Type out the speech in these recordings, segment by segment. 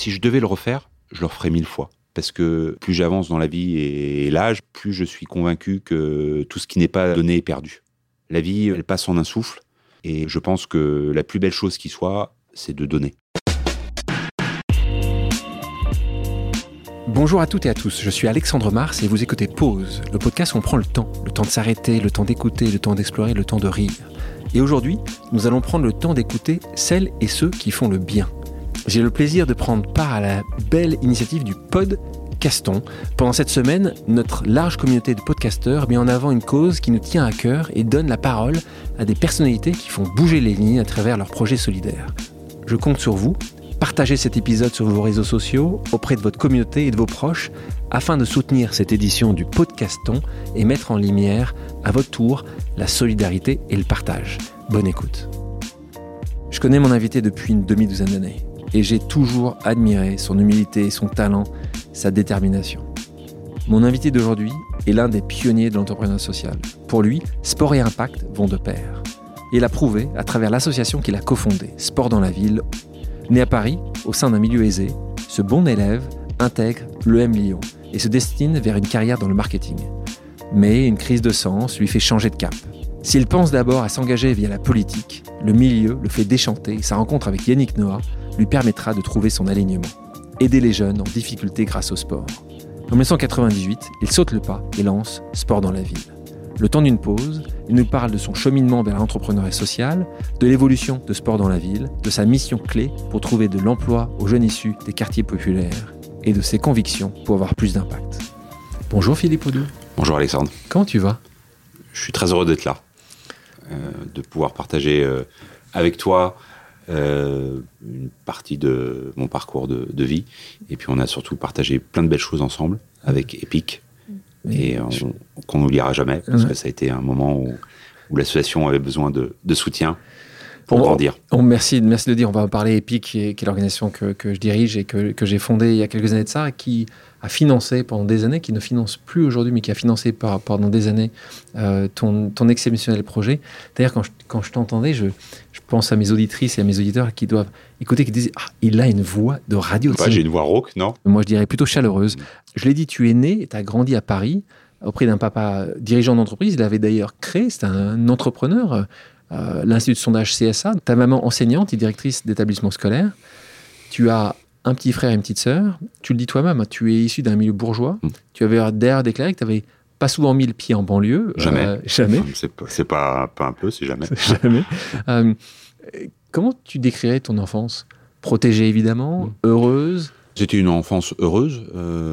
Si je devais le refaire, je le referais 1000 fois. Parce que plus j'avance dans la vie et l'âge, plus je suis convaincu que tout ce qui n'est pas donné est perdu. La vie, elle passe en un souffle. Et je pense que la plus belle chose qui soit, c'est de donner. Bonjour à toutes et à tous, je suis Alexandre Mars et vous écoutez Pause, le podcast où on prend le temps de s'arrêter, le temps d'écouter, le temps d'explorer, le temps de rire. Et aujourd'hui, nous allons prendre le temps d'écouter celles et ceux qui font le bien. J'ai le plaisir de prendre part à la belle initiative du Podcaston. Pendant cette semaine, notre large communauté de podcasteurs met en avant une cause qui nous tient à cœur et donne la parole à des personnalités qui font bouger les lignes à travers leurs projets solidaires. Je compte sur vous. Partagez cet épisode sur vos réseaux sociaux, auprès de votre communauté et de vos proches, afin de soutenir cette édition du Podcaston et mettre en lumière, à votre tour, la solidarité et le partage. Bonne écoute. Je connais mon invité depuis une demi-douzaine d'années et j'ai toujours admiré son humilité, son talent, sa détermination. Mon invité d'aujourd'hui est l'un des pionniers de l'entrepreneuriat social. Pour lui, sport et impact vont de pair. Et il l'a prouvé à travers l'association qu'il a cofondée, Sport dans la ville. Né à Paris, au sein d'un milieu aisé, ce bon élève intègre l'EM Lyon et se destine vers une carrière dans le marketing. Mais une crise de sens lui fait changer de cap. S'il pense d'abord à s'engager via la politique, le milieu le fait déchanter et sa rencontre avec Yannick Noah lui permettra de trouver son alignement. Aider les jeunes en difficulté grâce au sport. En 1998, il saute le pas et lance Sport dans la ville. Le temps d'une pause, il nous parle de son cheminement vers l'entrepreneuriat social, de l'évolution de Sport dans la ville, de sa mission clé pour trouver de l'emploi aux jeunes issus des quartiers populaires et de ses convictions pour avoir plus d'impact. Bonjour Philippe Audoux. Bonjour Alexandre. Comment tu vas ? Je suis très heureux d'être là, de pouvoir partager avec toi une partie de mon parcours de vie. Et puis on a surtout partagé plein de belles choses ensemble avec Epic. Et qu'on n'oubliera jamais, parce que ça a été un moment où l'association avait besoin de soutien pour grandir. Merci de le dire. On va parler Epic, qui est l'organisation que je dirige et que j'ai fondée il y a quelques années de ça, qui a financé pendant des années, qui ne finance plus aujourd'hui, mais qui a financé pendant des années ton exceptionnel projet. D'ailleurs, quand je t'entendais, je pense à mes auditrices et à mes auditeurs qui doivent écouter, qui disent « Ah, il a une voix de radio. » J'ai une voix rauque, non ? Moi, je dirais plutôt chaleureuse. Je l'ai dit, tu es né et tu as grandi à Paris auprès d'un papa dirigeant d'entreprise. Il avait d'ailleurs créé, c'était un entrepreneur, l'Institut de sondage CSA. Ta maman enseignante et directrice d'établissement scolaire. Tu as un petit frère et une petite sœur. Tu le dis toi-même, tu es issu d'un milieu bourgeois. Tu avais d'ailleurs déclaré que tu n'avais pas souvent mis le pied en banlieue. Jamais. Jamais. C'est pas un peu, c'est jamais. Jamais. Comment tu décrirais ton enfance ? Protégée, évidemment, heureuse ? C'était une enfance heureuse.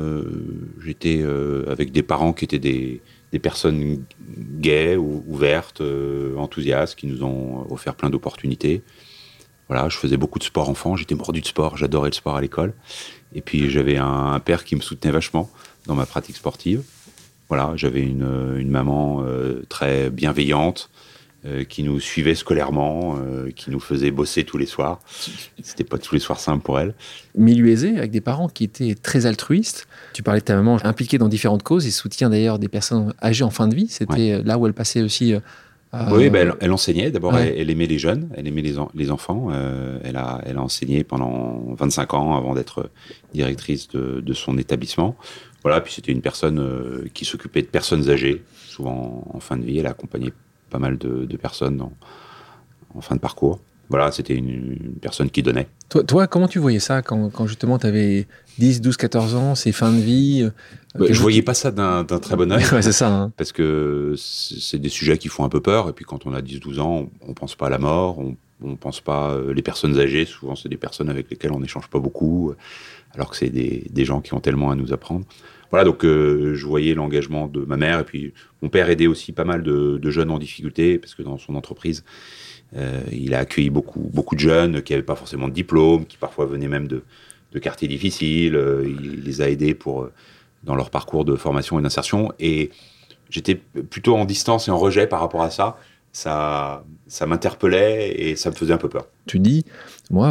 J'étais avec des parents qui étaient des personnes gaies, ouvertes, enthousiastes, qui nous ont offert plein d'opportunités. Voilà, je faisais beaucoup de sport enfant, j'étais mordu de sport, j'adorais le sport à l'école. Et puis j'avais un père qui me soutenait vachement dans ma pratique sportive. Voilà, j'avais une maman très bienveillante, qui nous suivait scolairement, qui nous faisait bosser tous les soirs. C'était pas tous les soirs simple pour elle. Milieu aisé, avec des parents qui étaient très altruistes. Tu parlais de ta maman impliquée dans différentes causes et soutient d'ailleurs des personnes âgées en fin de vie. C'était là où elle passait aussi... Oui, elle enseignait. D'abord, elle aimait les jeunes, elle aimait les enfants. Elle a enseigné pendant 25 ans avant d'être directrice de son établissement. Voilà, puis c'était une personne qui s'occupait de personnes âgées, souvent en fin de vie. Elle a accompagné pas mal de personnes en fin de parcours. Voilà, c'était une personne qui donnait. Toi, comment tu voyais ça quand justement tu avais 10, 12, 14 ans, ces fins de vie Je voyais pas ça d'un très bon œil. Ouais, c'est ça. Hein. Parce que c'est des sujets qui font un peu peur. Et puis quand on a 10, 12 ans, on pense pas à la mort, on pense pas... les personnes âgées, souvent, c'est des personnes avec lesquelles on n'échange pas beaucoup, alors que c'est des gens qui ont tellement à nous apprendre. Voilà, donc je voyais l'engagement de ma mère. Et puis mon père aidait aussi pas mal de jeunes en difficulté, parce que dans son entreprise, il a accueilli beaucoup de jeunes qui n'avaient pas forcément de diplôme, qui parfois venaient même de quartiers difficiles. Il les a aidés dans leur parcours de formation et d'insertion. Et j'étais plutôt en distance et en rejet par rapport à ça. Ça m'interpellait et ça me faisait un peu peur. Tu dis, moi,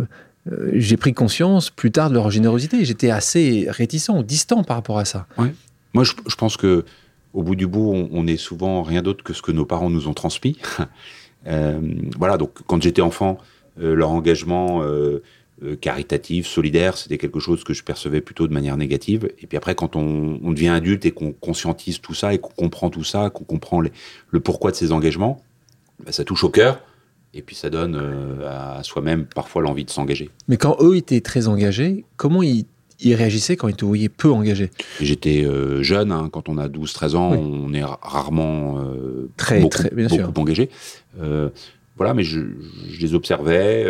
j'ai pris conscience plus tard de leur générosité. J'étais assez réticent ou distant par rapport à ça. Ouais. Moi, je pense que au bout du bout, on est souvent rien d'autre que ce que nos parents nous ont transmis. Voilà, donc quand j'étais enfant, leur engagement caritative, solidaire, c'était quelque chose que je percevais plutôt de manière négative. Et puis après, quand on devient adulte et qu'on conscientise tout ça et qu'on comprend tout ça, qu'on comprend le pourquoi de ces engagements, ça touche au cœur. Et puis ça donne à soi-même parfois l'envie de s'engager. Mais quand eux étaient très engagés, comment ils réagissaient quand ils te voyaient peu engagé? J'étais jeune, hein, quand on a 12-13 ans, on est rarement beaucoup engagé. Voilà, mais je les observais,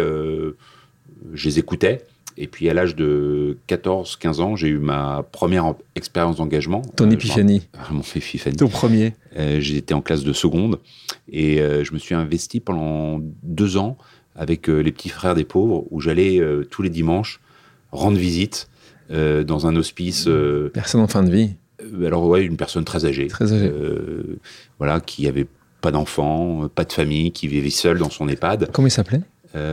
je les écoutais. Et puis à l'âge de 14-15 ans, j'ai eu ma première expérience d'engagement. Ton épiphanie. Mon épiphanie. Ton premier. J'étais en classe de seconde et je me suis investi pendant 2 ans avec les petits frères des pauvres où j'allais tous les dimanches rendre visite dans un hospice. Personne en fin de vie. Alors ouais, une personne très âgée. Très âgée. Voilà, qui avait pas d'enfants, pas de famille, qui vivait seul dans son EHPAD. Comment il s'appelait?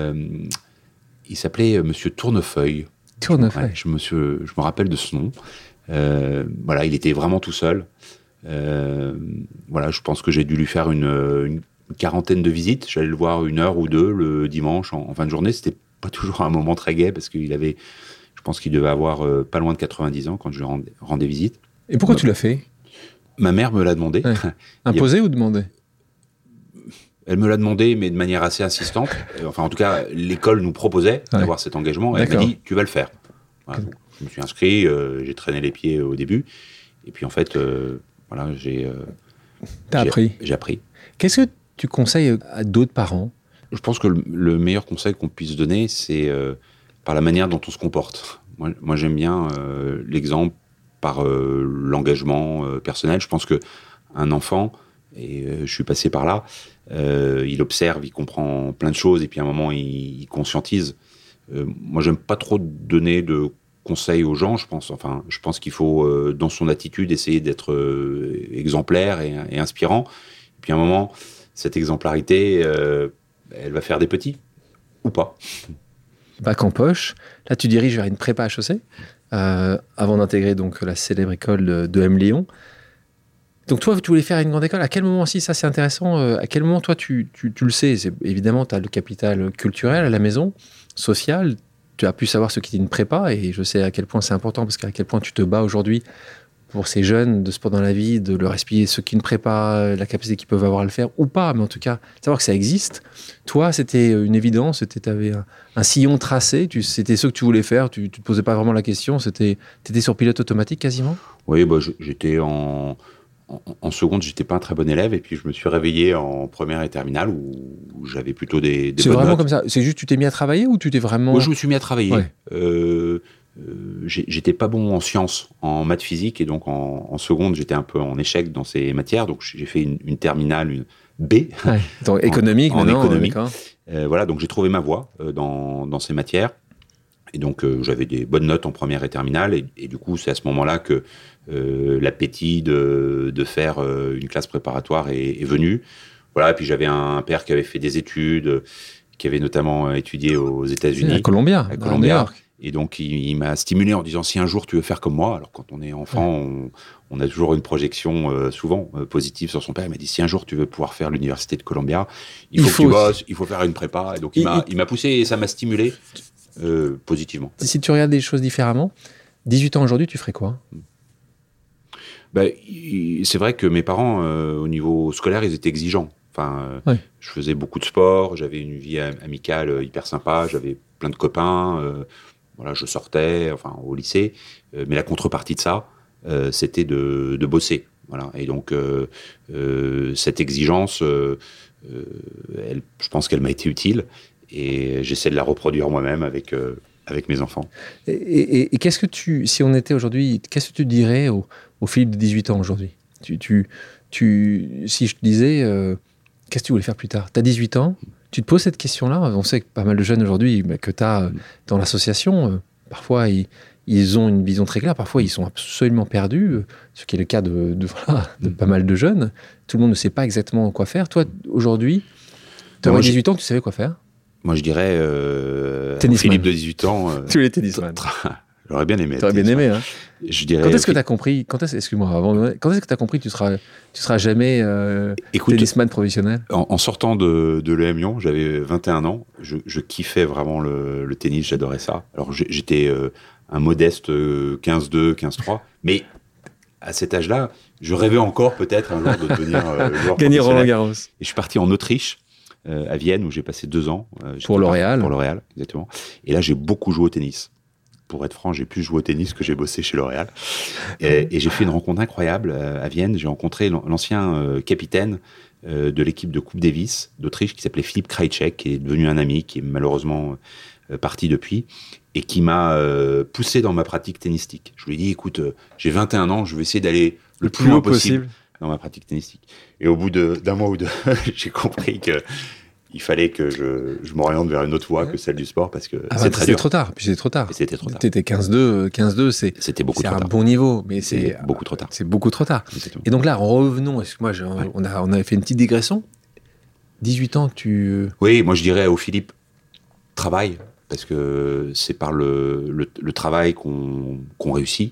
Il s'appelait Monsieur Tournefeuille. Tournefeuille. Ouais, je me rappelle de ce nom. Voilà, il était vraiment tout seul. Voilà, je pense que j'ai dû lui faire une quarantaine de visites. J'allais le voir 1 heure ou 2 le dimanche en fin de journée. C'était pas toujours un moment très gai parce qu'il avait, je pense qu'il devait avoir pas loin de 90 ans quand je lui rendais visite. Et pourquoi tu l'as fait? Ma mère me l'a demandé. Ouais. Imposé ou demandé? Elle me l'a demandé, mais de manière assez insistante. Enfin, en tout cas, l'école nous proposait d'avoir cet engagement. Et elle m'a dit, tu vas le faire. Voilà, donc, je me suis inscrit, j'ai traîné les pieds au début. Et puis, en fait, voilà, j'ai appris. Qu'est-ce que tu conseilles à d'autres parents? Je pense que le meilleur conseil qu'on puisse donner, c'est par la manière dont on se comporte. Moi j'aime bien l'exemple par l'engagement personnel. Je pense qu'un enfant, et je suis passé par là, il observe, il comprend plein de choses, et puis à un moment, il conscientise. Moi, j'aime pas trop donner de conseils aux gens, je pense qu'il faut, dans son attitude, essayer d'être exemplaire et inspirant. Et puis à un moment, cette exemplarité, elle va faire des petits, ou pas. Bac en poche, là tu diriges vers une prépa HEC, avant d'intégrer donc la célèbre école de M. Léon. Donc toi, tu voulais faire une grande école. À quel moment, si ça c'est intéressant, à quel moment toi tu le sais, évidemment tu as le capital culturel à la maison, social, tu as pu savoir ce qu'était une prépa, et je sais à quel point c'est important, parce qu'à quel point tu te bats aujourd'hui pour ces jeunes de sport dans la vie, de leur expliquer ce qu'est une prépa, la capacité qu'ils peuvent avoir à le faire ou pas, mais en tout cas, savoir que ça existe. Toi, c'était une évidence, tu avais un sillon tracé, c'était ce que tu voulais faire, tu ne te posais pas vraiment la question, tu étais sur pilote automatique quasiment? Oui, j'étais en seconde, j'étais pas un très bon élève, et puis je me suis réveillé en première et terminale où j'avais plutôt des bonnes notes. C'est vraiment comme ça? C'est juste tu t'es mis à travailler ou tu t'es vraiment... Oui, je me suis mis à travailler. Ouais. J'étais pas bon en sciences, en maths physique, et donc en seconde, j'étais un peu en échec dans ces matières, donc j'ai fait une terminale, une B. Ouais. Donc économique, en économie. Voilà, donc j'ai trouvé ma voie dans ces matières. Et donc, j'avais des bonnes notes en première et terminale. Et du coup, c'est à ce moment-là que l'appétit de faire une classe préparatoire est venu. Voilà, et puis j'avais un père qui avait fait des études, qui avait notamment étudié aux États-Unis. À Columbia. New York. Et donc, il m'a stimulé en disant, si un jour tu veux faire comme moi, alors quand on est enfant, on a toujours une projection souvent positive sur son père. Il m'a dit, si un jour tu veux pouvoir faire l'université de Columbia, il faut que tu bosses, il faut faire une prépa. Et donc, il m'a poussé et ça m'a stimulé. Positivement. Si tu regardes les choses différemment, 18 ans aujourd'hui, tu ferais quoi? C'est vrai que mes parents, au niveau scolaire, ils étaient exigeants. Enfin, je faisais beaucoup de sport, j'avais une vie amicale hyper sympa, j'avais plein de copains, voilà, je sortais, au lycée. Mais la contrepartie de ça, c'était de bosser. Voilà. Et donc, cette exigence, je pense qu'elle m'a été utile. Et j'essaie de la reproduire moi-même avec mes enfants. Et qu'est-ce que si on était aujourd'hui, qu'est-ce que tu dirais au Philippe de 18 ans aujourd'hui? Si je te disais, qu'est-ce que tu voulais faire plus tard? Tu as 18 ans, tu te poses cette question-là. On sait que pas mal de jeunes aujourd'hui que tu as dans l'association, parfois ils ont une vision très claire, parfois ils sont absolument perdus, ce qui est le cas de pas mal de jeunes. Tout le monde ne sait pas exactement quoi faire. Toi, aujourd'hui, tu avais 18 ans, tu savais quoi faire? Moi, je dirais Philippe de 18 ans. Tu l'étais tennisman. J'aurais bien aimé. T'aurais bien aimé, hein. Je dirais. Quand est-ce que tu as compris, excuse-moi, quand est-ce que tu as compris que tu seras jamais tennisman professionnel? En sortant de l'EM Lyon, j'avais 21 ans, je kiffais vraiment le tennis, j'adorais ça. Alors j'étais un modeste 15-2, 15-3, mais à cet âge-là, je rêvais encore peut-être un jour de devenir joueur Gagner Roland professionnel. Garros. Et je suis parti en Autriche, à Vienne, où j'ai passé 2 ans. Pour L'Oréal. Pour L'Oréal, exactement. Et là, j'ai beaucoup joué au tennis. Pour être franc, j'ai plus joué au tennis que j'ai bossé chez L'Oréal. Et j'ai fait une rencontre incroyable à Vienne. J'ai rencontré l'ancien capitaine de l'équipe de Coupe Davis d'Autriche qui s'appelait Philippe Krajicek, qui est devenu un ami, qui est malheureusement parti depuis, et qui m'a poussé dans ma pratique tennistique. Je lui ai dit, écoute, j'ai 21 ans, je vais essayer d'aller le plus loin possible dans ma pratique tennistique. Et au bout d'un mois ou deux, j'ai compris que il fallait que je m'oriente vers une autre voie que celle du sport parce que c'est très dur. Trop tard. Puis c'était trop tard. Et c'était trop tard. T'étais 15-2, c'était beaucoup trop tard. C'est un bon niveau, mais c'est beaucoup trop tard. C'est beaucoup trop tard. Exactement. Et donc là, revenons. On avait fait une petite digression. 18 ans, Oui, moi je dirais au Philippe, travaille, parce que c'est par le travail qu'on réussit.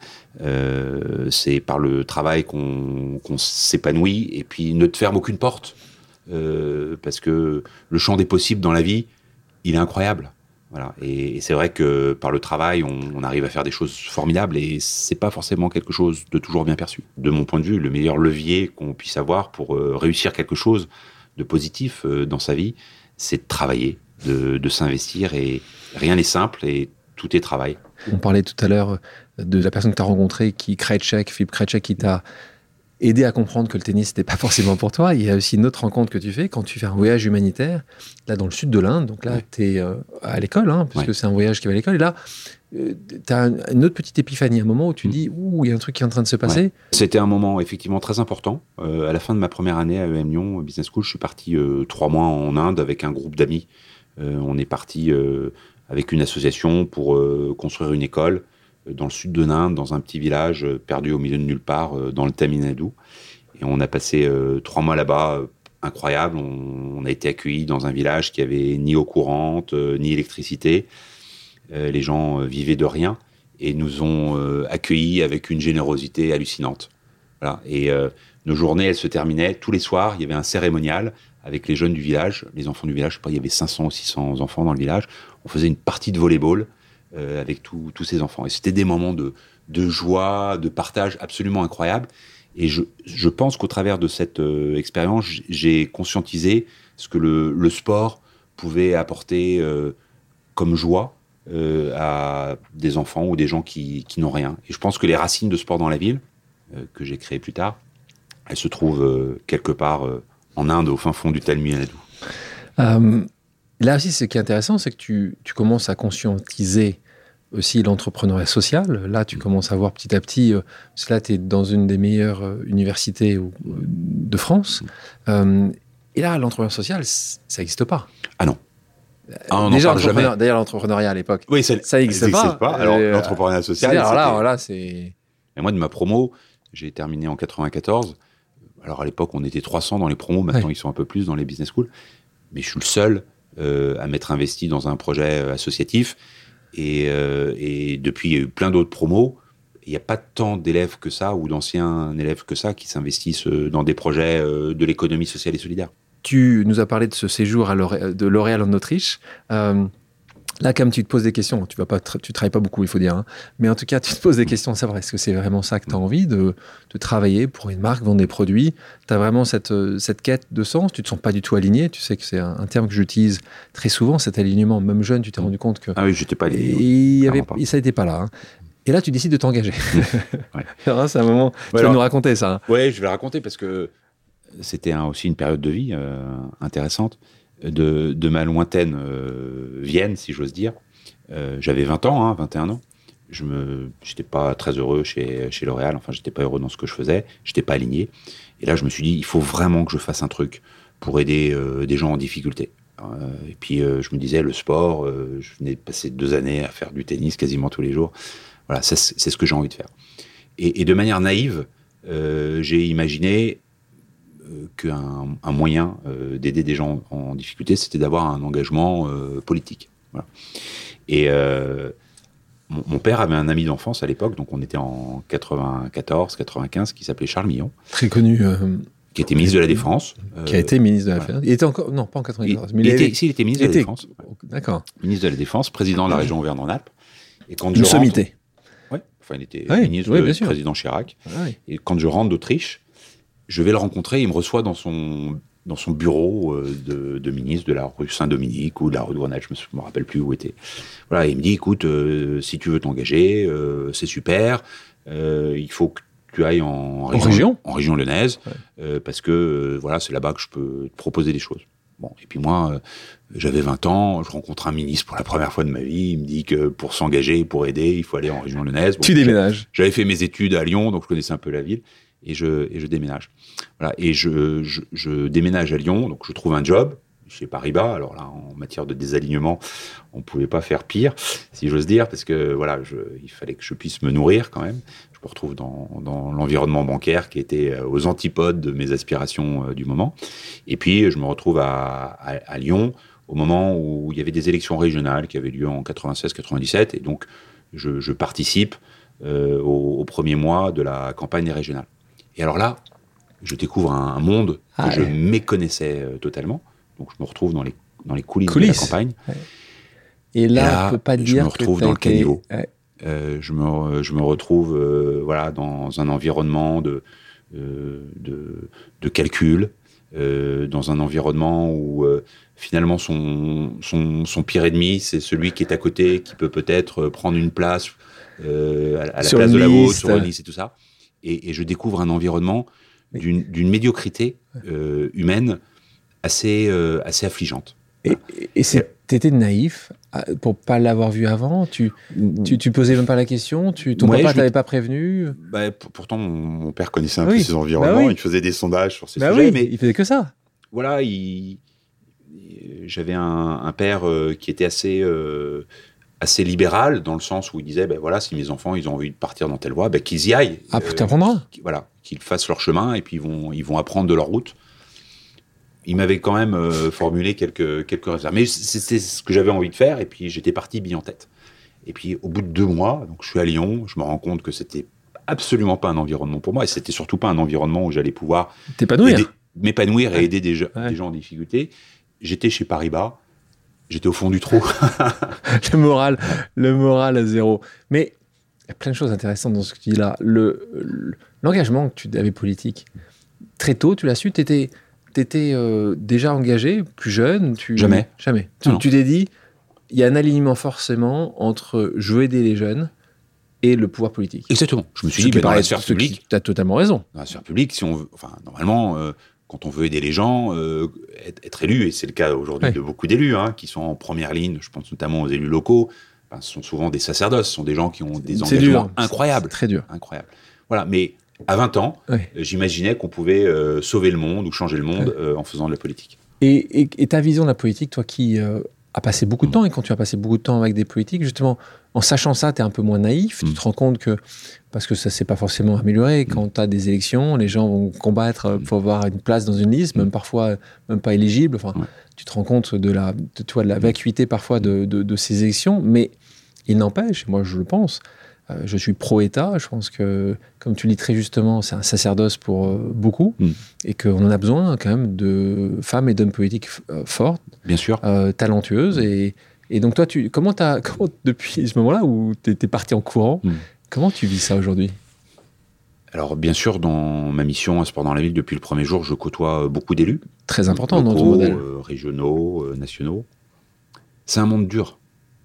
C'est par le travail qu'on s'épanouit, et puis ne te ferme aucune porte. Parce que le champ des possibles dans la vie, il est incroyable. Voilà. Et c'est vrai que par le travail, on arrive à faire des choses formidables, et c'est pas forcément quelque chose de toujours bien perçu. De mon point de vue, le meilleur levier qu'on puisse avoir pour réussir quelque chose de positif dans sa vie, c'est de travailler, de s'investir, et rien n'est simple, et tout est travail. On parlait tout à l'heure de la personne que tu as rencontrée, Philippe Krajicek, qui t'a aider à comprendre que le tennis n'était pas forcément pour toi. Il y a aussi une autre rencontre que tu fais quand tu fais un voyage humanitaire, là dans le sud de l'Inde. Donc là, tu es à l'école, puisque c'est un voyage qui va à l'école. Et là, tu as une autre petite épiphanie, un moment où tu dis, il y a un truc qui est en train de se passer. Ouais. C'était un moment effectivement très important. À la fin de ma première année à EM Lyon Business School, je suis parti 3 mois en Inde avec un groupe d'amis. On est parti avec une association pour construire une école dans le sud de l'Inde, dans un petit village perdu au milieu de nulle part, dans le Tamil Nadu. Et on a passé 3 mois là-bas, incroyable. On a été accueillis dans un village qui avait ni eau courante, ni électricité. Les gens vivaient de rien et nous ont accueillis avec une générosité hallucinante. Voilà. Et nos journées, elles se terminaient tous les soirs. Il y avait un cérémonial avec les jeunes du village, les enfants du village. Je sais pas, il y avait 500 ou 600 enfants dans le village. On faisait une partie de volley-ball avec tous ces enfants. Et c'était des moments de joie, de partage absolument incroyables. Et je pense qu'au travers de cette expérience, j'ai conscientisé ce que le sport pouvait apporter comme joie à des enfants ou des gens qui n'ont rien. Et je pense que les racines de Sport dans la ville, que j'ai créé plus tard, elles se trouvent quelque part en Inde, au fin fond du Tamil Nadu. Là aussi, ce qui est intéressant, c'est que tu commences à conscientiser aussi l'entrepreneuriat social. Là, tu commences à voir petit à petit, parce que là, tu es dans une des meilleures universités de France. Et là, l'entrepreneuriat social, ça n'existe pas. Ah non. On déjà, n'en parle jamais. D'ailleurs, l'entrepreneuriat à l'époque, oui, ça n'existe pas. Alors, l'entrepreneuriat social, alors là, c'est... Et moi, de ma promo, j'ai terminé en 94. Alors, à l'époque, on était 300 dans les promos. Maintenant, ils sont un peu plus dans les business schools. Mais je suis le seul à m'être investi dans un projet associatif. Et depuis, il y a eu plein d'autres promos. Il n'y a pas tant d'élèves que ça, ou d'anciens élèves que ça, qui s'investissent dans des projets de l'économie sociale et solidaire. Tu nous as parlé de ce séjour de L'Oréal en Autriche. Là, comme tu te poses des questions, tu travailles pas beaucoup, il faut dire, mais en tout cas, tu te poses des questions à savoir, est-ce que c'est vraiment ça que tu as envie de travailler pour une marque, vendre des produits? Tu as vraiment cette quête de sens, tu te sens pas du tout aligné, tu sais que c'est un terme que j'utilise très souvent, cet alignement, même jeune, tu t'es rendu compte que... Ah oui, j'étais pas aligné. Et ça n'était pas là. Et là, tu décides de t'engager. Ouais. Alors, c'est un moment, tu vas nous raconter ça. Oui, je vais raconter parce que c'était aussi une période de vie intéressante. De ma lointaine Vienne, si j'ose dire. J'avais 20 ans, 21 ans. J'étais pas très heureux chez L'Oréal. Enfin, j'étais pas heureux dans ce que je faisais. J'étais pas aligné. Et là, je me suis dit, il faut vraiment que je fasse un truc pour aider des gens en difficulté. Et puis, je me disais, le sport, je venais de passer 2 années à faire du tennis quasiment tous les jours. Voilà, c'est ce que j'ai envie de faire. Et de manière naïve, j'ai imaginé qu'un moyen d'aider des gens en difficulté, c'était d'avoir un engagement politique. Voilà. Et mon père avait un ami d'enfance à l'époque, donc on était en 94, 95, qui s'appelait Charles Millon. Très connu. Qui était ministre de la Défense. Qui a été ministre de la Défense. Il était encore... Non, pas en 94. Il était ministre de la Défense. D'accord. Ministre de la Défense, président de la région Auvergne-Rhône-Alpes. Et quand une sommité. Oui, enfin, il était ministre du président Chirac. Et quand je rentre d'Autriche, je vais le rencontrer, il me reçoit dans son bureau de ministre de la rue Saint-Dominique ou de la rue de Grenade, je me rappelle plus où était. Voilà, il me dit, écoute, si tu veux t'engager, c'est super, il faut que tu ailles en région lyonnaise, parce que voilà, c'est là-bas que je peux te proposer des choses. Bon, et puis moi, j'avais 20 ans, je rencontre un ministre pour la première fois de ma vie, il me dit que pour s'engager, pour aider, il faut aller en région lyonnaise. Bon, tu déménages. J'avais fait mes études à Lyon, donc je connaissais un peu la ville, et je déménage. Voilà, et je déménage à Lyon, donc je trouve un job chez Paribas. Alors là, en matière de désalignement, on ne pouvait pas faire pire, si j'ose dire, parce que voilà, il fallait que je puisse me nourrir quand même. Je me retrouve dans l'environnement bancaire qui était aux antipodes de mes aspirations du moment. Et puis, je me retrouve à Lyon au moment où il y avait des élections régionales qui avaient lieu en 96-97. Et donc, je participe au premier mois de la campagne régionale. Et alors là, je découvre un monde que je méconnaissais totalement. Donc, je me retrouve dans les coulisses de la campagne. Ouais. Et là, on peut pas dire je me retrouve dans le caniveau. Ouais. Je me retrouve voilà, dans un environnement de calcul, dans un environnement où finalement son pire ennemi, c'est celui qui est à côté, qui peut peut-être prendre une place à la place de la vôtre, sur une liste et tout ça. Et je découvre un environnement d'une médiocrité humaine assez affligeante. Et t'étais naïf pour pas l'avoir vu avant. Tu posais même pas la question. Ton papa t'avait pas prévenu. Pourtant, mon père connaissait un peu ces environnements. Il faisait des sondages sur ces sujets. Mais il faisait que ça. Voilà, j'avais un père qui était assez libéral, dans le sens où il disait, voilà, si mes enfants ils ont envie de partir dans telle voie, qu'ils y aillent. T'apprendras. Voilà, qu'ils fassent leur chemin et puis ils vont apprendre de leur route. Il m'avait quand même formulé quelques réserves. Mais c'était ce que j'avais envie de faire, et puis j'étais parti bille en tête. Et puis au bout de 2 mois, donc je suis à Lyon, je me rends compte que c'était absolument pas un environnement pour moi, et c'était surtout pas un environnement où j'allais pouvoir m'épanouir et aider des gens en difficulté. J'étais chez Paribas, j'étais au fond du trou. le moral à zéro. Mais il y a plein de choses intéressantes dans ce que tu dis là. L'engagement que tu avais politique, très tôt, tu l'as su, t'étais déjà engagé, plus jeune. Jamais. Tu t'es dit, il y a un alignement forcément entre je veux aider les jeunes et le pouvoir politique. Exactement. Je me suis dit, dans la sphère publique, tu as totalement raison. Dans la sphère publique, si on veut, normalement, quand on veut aider les gens, être élu, et c'est le cas aujourd'hui de beaucoup d'élus qui sont en première ligne, je pense notamment aux élus locaux, ce sont souvent des sacerdoces, ce sont des gens qui ont des engagements incroyables. C'est très dur. Incroyable. Voilà, mais à 20 ans, j'imaginais qu'on pouvait sauver le monde ou changer le monde en faisant de la politique. Et ta vision de la politique, toi qui as passé beaucoup de temps, et quand tu as passé beaucoup de temps avec des politiques, justement, en sachant ça, tu es un peu moins naïf, tu te rends compte que, parce que ça ne s'est pas forcément amélioré, quand tu as des élections, les gens vont combattre pour avoir une place dans une liste, même parfois même pas éligible, tu te rends compte de la vacuité parfois de ces élections, mais il n'empêche, moi je le pense, je suis pro-État, je pense que, comme tu le dis très justement, c'est un sacerdoce pour beaucoup, et qu'on en a besoin quand même de femmes et d'hommes politiques fortes, bien sûr, talentueuses, et donc toi, comment depuis ce moment-là où tu étais parti en courant, comment tu vis ça aujourd'hui ? Alors bien sûr, dans ma mission à Sport dans la ville, depuis le premier jour, je côtoie beaucoup d'élus. Très important dans ton modèle. Régionaux, nationaux. C'est un monde dur.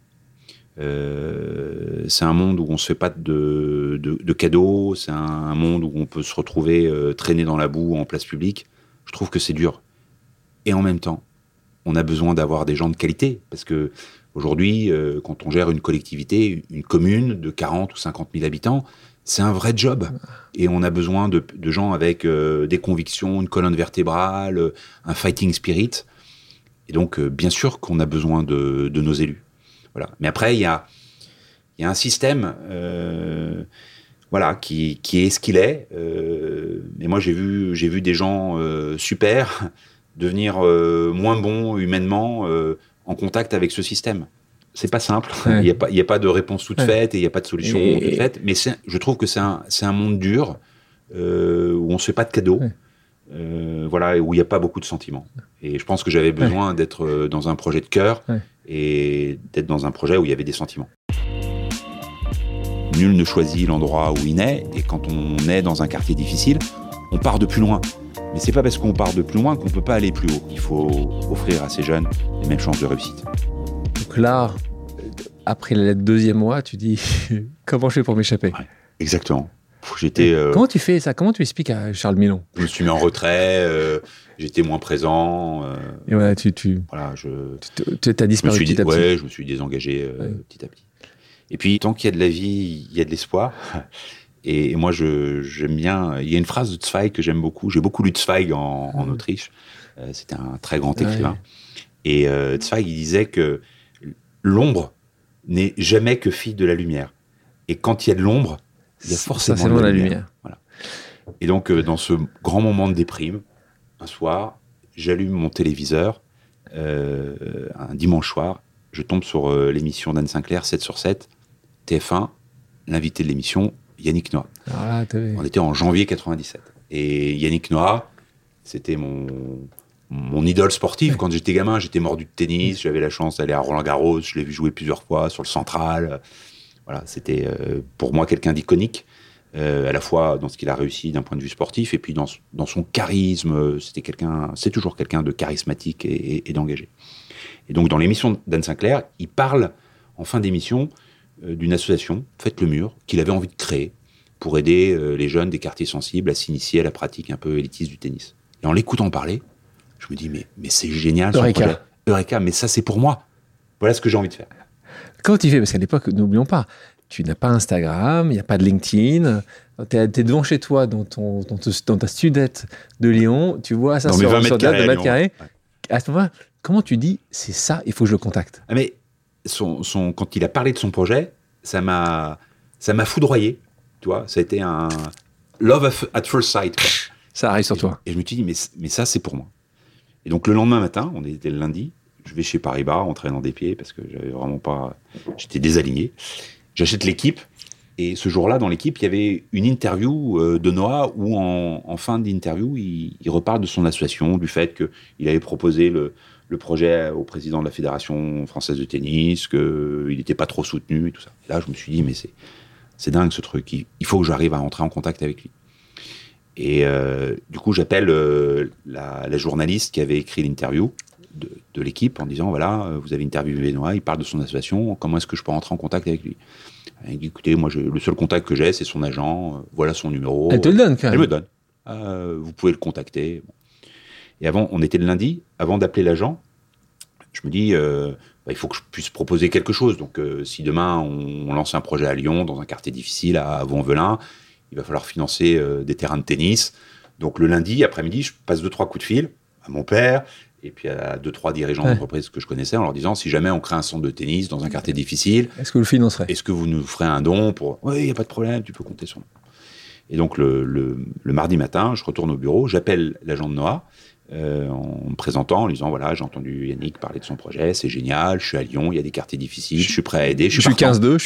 C'est un monde où on ne se fait pas de cadeaux, c'est un monde où on peut se retrouver traîné dans la boue en place publique. Je trouve que c'est dur. Et en même temps, on a besoin d'avoir des gens de qualité, parce que aujourd'hui, quand on gère une collectivité, une commune de 40 ou 50 000 habitants, c'est un vrai job. Et on a besoin de gens avec des convictions, une colonne vertébrale, un fighting spirit. Et donc, bien sûr qu'on a besoin de nos élus. Voilà. Mais après, il y a un système qui est ce qu'il est. Mais moi, j'ai vu des gens super devenir moins bons humainement en contact avec ce système. c'est pas simple. Ouais. Il y a pas de réponse toute faite et il y a pas de solution Et- toute faite. Mais je trouve que c'est un monde dur où on se fait pas de cadeaux. Ouais. Voilà, où il n'y a pas beaucoup de sentiments. Et je pense que j'avais besoin d'être dans un projet de cœur et d'être dans un projet où il y avait des sentiments. Nul ne choisit l'endroit où il naît, et quand on est dans un quartier difficile, on part de plus loin. Mais c'est pas parce qu'on part de plus loin qu'on peut pas aller plus haut. Il faut offrir à ces jeunes les mêmes chances de réussite. Donc là, après le deuxième mois, tu dis comment je fais pour m'échapper? Ouais, exactement. J'étais. Comment tu fais ça? Comment tu expliques à Charles Milon? Je me suis mis en retrait, j'étais moins présent. Et voilà, Voilà, tu as disparu petit à petit. Ouais, je me suis désengagé petit à petit. Et puis, tant qu'il y a de la vie, il y a de l'espoir. Et moi, j'aime bien. Il y a une phrase de Zweig que j'aime beaucoup. J'ai beaucoup lu Zweig en Autriche. C'était un très grand écrivain. Et Zweig, il disait que l'ombre n'est jamais que fille de la lumière. Et quand il y a de l'ombre, il y a forcément de la lumière. Voilà. Et donc, dans ce grand moment de déprime, un soir, j'allume mon téléviseur, un dimanche soir, je tombe sur l'émission d'Anne Sinclair, 7 sur 7, TF1, l'invité de l'émission, Yannick Noah. Là, on était en janvier 97. Et Yannick Noah, c'était mon idole sportive. Quand j'étais gamin, j'étais mordu de tennis, j'avais la chance d'aller à Roland-Garros, je l'ai vu jouer plusieurs fois sur le Central. Voilà, c'était pour moi quelqu'un d'iconique, à la fois dans ce qu'il a réussi d'un point de vue sportif, et puis dans son charisme, c'est toujours quelqu'un de charismatique et d'engagé. Et donc dans l'émission d'Anne Sinclair, il parle en fin d'émission d'une association, Faites le Mur, qu'il avait envie de créer pour aider les jeunes des quartiers sensibles à s'initier à la pratique un peu élitiste du tennis. Et en l'écoutant parler, je me dis, mais c'est génial son projet. Eureka, mais ça c'est pour moi. Voilà ce que j'ai envie de faire. Comment tu fais? Parce qu'à l'époque, n'oublions pas, tu n'as pas Instagram, il n'y a pas de LinkedIn. Tu es devant chez toi, dans ta studette de Lyon, tu vois ça sur 20 mètres carrés. Ouais. À ce moment-là, comment tu dis, c'est ça, il faut que je le contacte? Mais quand il a parlé de son projet, ça m'a foudroyé. Tu vois, ça a été un love at first sight, quoi. Ça arrive sur toi. Et je me suis dit, mais ça, c'est pour moi. Et donc, le lendemain matin, on était le lundi, je vais chez Paribas en traînant des pieds parce que j'avais vraiment pas. J'étais désaligné. J'achète l'équipe. Et ce jour-là, dans l'équipe, il y avait une interview de Noah où, en fin d'interview, il reparle de son association, du fait qu'il avait proposé le projet au président de la Fédération française de tennis, qu'il n'était pas trop soutenu et tout ça. Et là, je me suis dit, mais c'est dingue ce truc. Il faut que j'arrive à entrer en contact avec lui. Et du coup, j'appelle la journaliste qui avait écrit l'interview de l'équipe en disant, voilà, vous avez interviewé Noah, il parle de son association, comment est-ce que je peux entrer en contact avec lui? Elle dit, écoutez, moi, le seul contact que j'ai, c'est son agent, voilà son numéro. Elle te le donne, quand même. Elle me donne. Vous pouvez le contacter. Bon. Et on était le lundi, avant d'appeler l'agent, je me dis, il faut que je puisse proposer quelque chose. Donc, si demain, on lance un projet à Lyon, dans un quartier difficile, à Vaux-en-Velin, il va falloir financer des terrains de tennis. Donc, le lundi, après-midi, je passe 2-3 coups de fil à mon père, et puis à 2-3 dirigeants d'entreprise que je connaissais, en leur disant, si jamais on crée un centre de tennis dans un quartier difficile, est-ce que vous le financerez? Est-ce que vous nous ferez un don pour... Oui, il n'y a pas de problème, tu peux compter sur nous. Et donc, le mardi matin, je retourne au bureau, j'appelle l'agent de Noah, en me présentant, en lui disant, voilà, j'ai entendu Yannick parler de son projet, c'est génial, je suis à Lyon, il y a des quartiers difficiles, je suis prêt à aider. Je suis 15-2.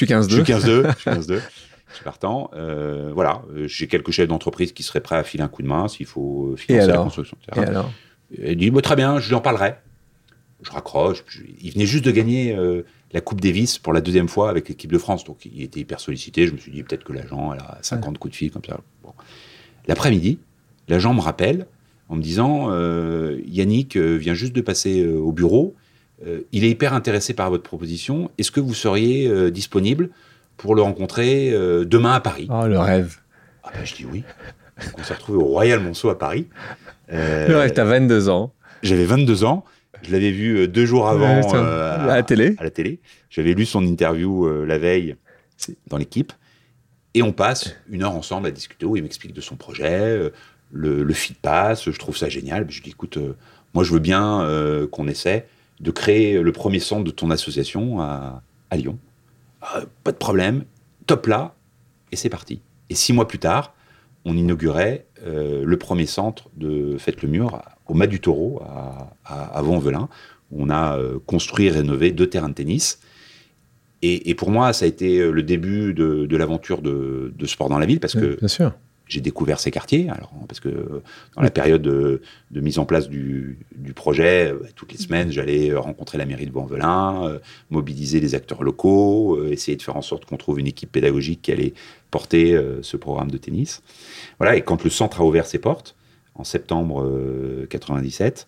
Je suis partant. Voilà, j'ai quelques chefs d'entreprise qui seraient prêts à filer un coup de main s'il faut financer la construction. Et alors? Il dit, très bien, je lui en parlerai. Je raccroche. Il venait juste de gagner la Coupe Davis pour la deuxième fois avec l'équipe de France. Donc, il était hyper sollicité. Je me suis dit, peut-être que l'agent, elle a 50 coups de fil comme ça. Bon. L'après-midi, l'agent me rappelle en me disant, Yannick vient juste de passer au bureau. Il est hyper intéressé par votre proposition. Est-ce que vous seriez disponible pour le rencontrer demain à Paris? Oh, le rêve. Ah ben, je dis oui. Donc, on s'est retrouvé au Royal Monceau à Paris. Le rêve, t'as 22 ans. J'avais 22 ans. Je l'avais vu 2 jours avant à la télé. J'avais lu son interview la veille dans l'équipe. Et on passe 1 heure ensemble à discuter où il m'explique de son projet, le feed pass, je trouve ça génial. Je lui dis, écoute, moi je veux bien qu'on essaie de créer le premier centre de ton association à Lyon. Pas de problème, top là, et c'est parti. Et 6 mois plus tard, on inaugurait le premier centre de Faites le Mur au Mas du Taureau, à Vaux-en-Velin, où on a construit et rénové 2 terrains de tennis. Et pour moi, ça a été le début de l'aventure de sport dans la ville, parce que bien sûr. j'ai découvert ces quartiers. Alors, parce que dans la période de mise en place du projet, toutes les semaines, j'allais rencontrer la mairie de Vaux-en-Velin, mobiliser les acteurs locaux, essayer de faire en sorte qu'on trouve une équipe pédagogique qui allait porter ce programme de tennis. Voilà. Et quand le centre a ouvert ses portes, en septembre 97,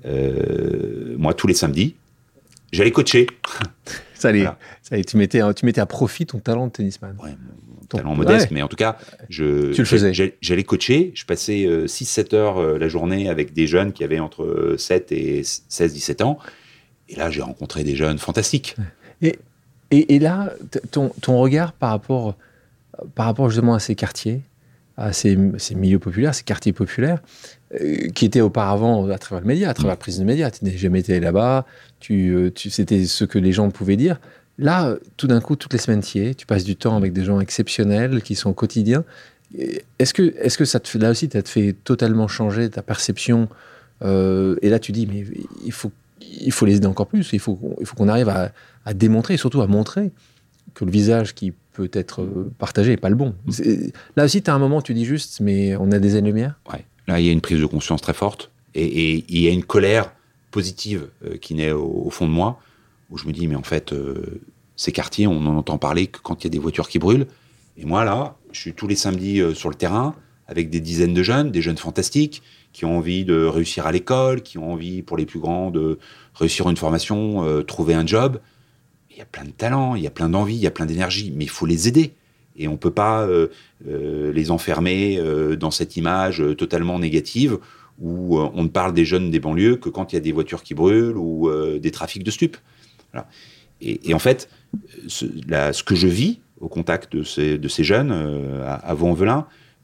moi, tous les samedis, j'allais coacher. Ça y est, tu mettais à profit ton talent de tennisman. Ouais, talent modeste, mais en tout cas, tu le faisais. J'allais coacher. Je passais 6-7 heures la journée avec des jeunes qui avaient entre 7 et 16-17 ans. Et là, j'ai rencontré des jeunes fantastiques. Et là, ton regard par rapport justement à ces quartiers, à ces milieux populaires, ces quartiers populaires, qui étaient auparavant à travers le média, à travers la prise de médias. Tu n'es jamais été là-bas, c'était ce que les gens pouvaient dire. Là, tout d'un coup, toutes les semaines, tu passes du temps avec des gens exceptionnels qui sont au quotidien. Est-ce que ça te fait, là aussi, ça te fait totalement changer ta perception et là, tu dis, mais il faut les aider encore plus. Il faut qu'on arrive à démontrer et surtout à montrer que le visage qui peut être partagé n'est pas le bon. Là aussi, tu as un moment où tu dis juste, mais on a des années-lumière. Ouais. Là, il y a une prise de conscience très forte et il y a une colère positive qui naît au fond de moi, où je me dis, mais en fait, ces quartiers, on n'en entend parler que quand il y a des voitures qui brûlent. Et moi, là, je suis tous les samedis sur le terrain avec des dizaines de jeunes, des jeunes fantastiques, qui ont envie de réussir à l'école, qui ont envie, pour les plus grands, de réussir une formation, trouver un job. Il y a plein de talents, il y a plein d'envie, il y a plein d'énergie, mais il faut les aider. Et on ne peut pas les enfermer dans cette image totalement négative où on ne parle des jeunes des banlieues que quand il y a des voitures qui brûlent ou des trafics de stupes. Voilà. Et en fait, ce que je vis au contact de ces jeunes à Vaux-en-Velin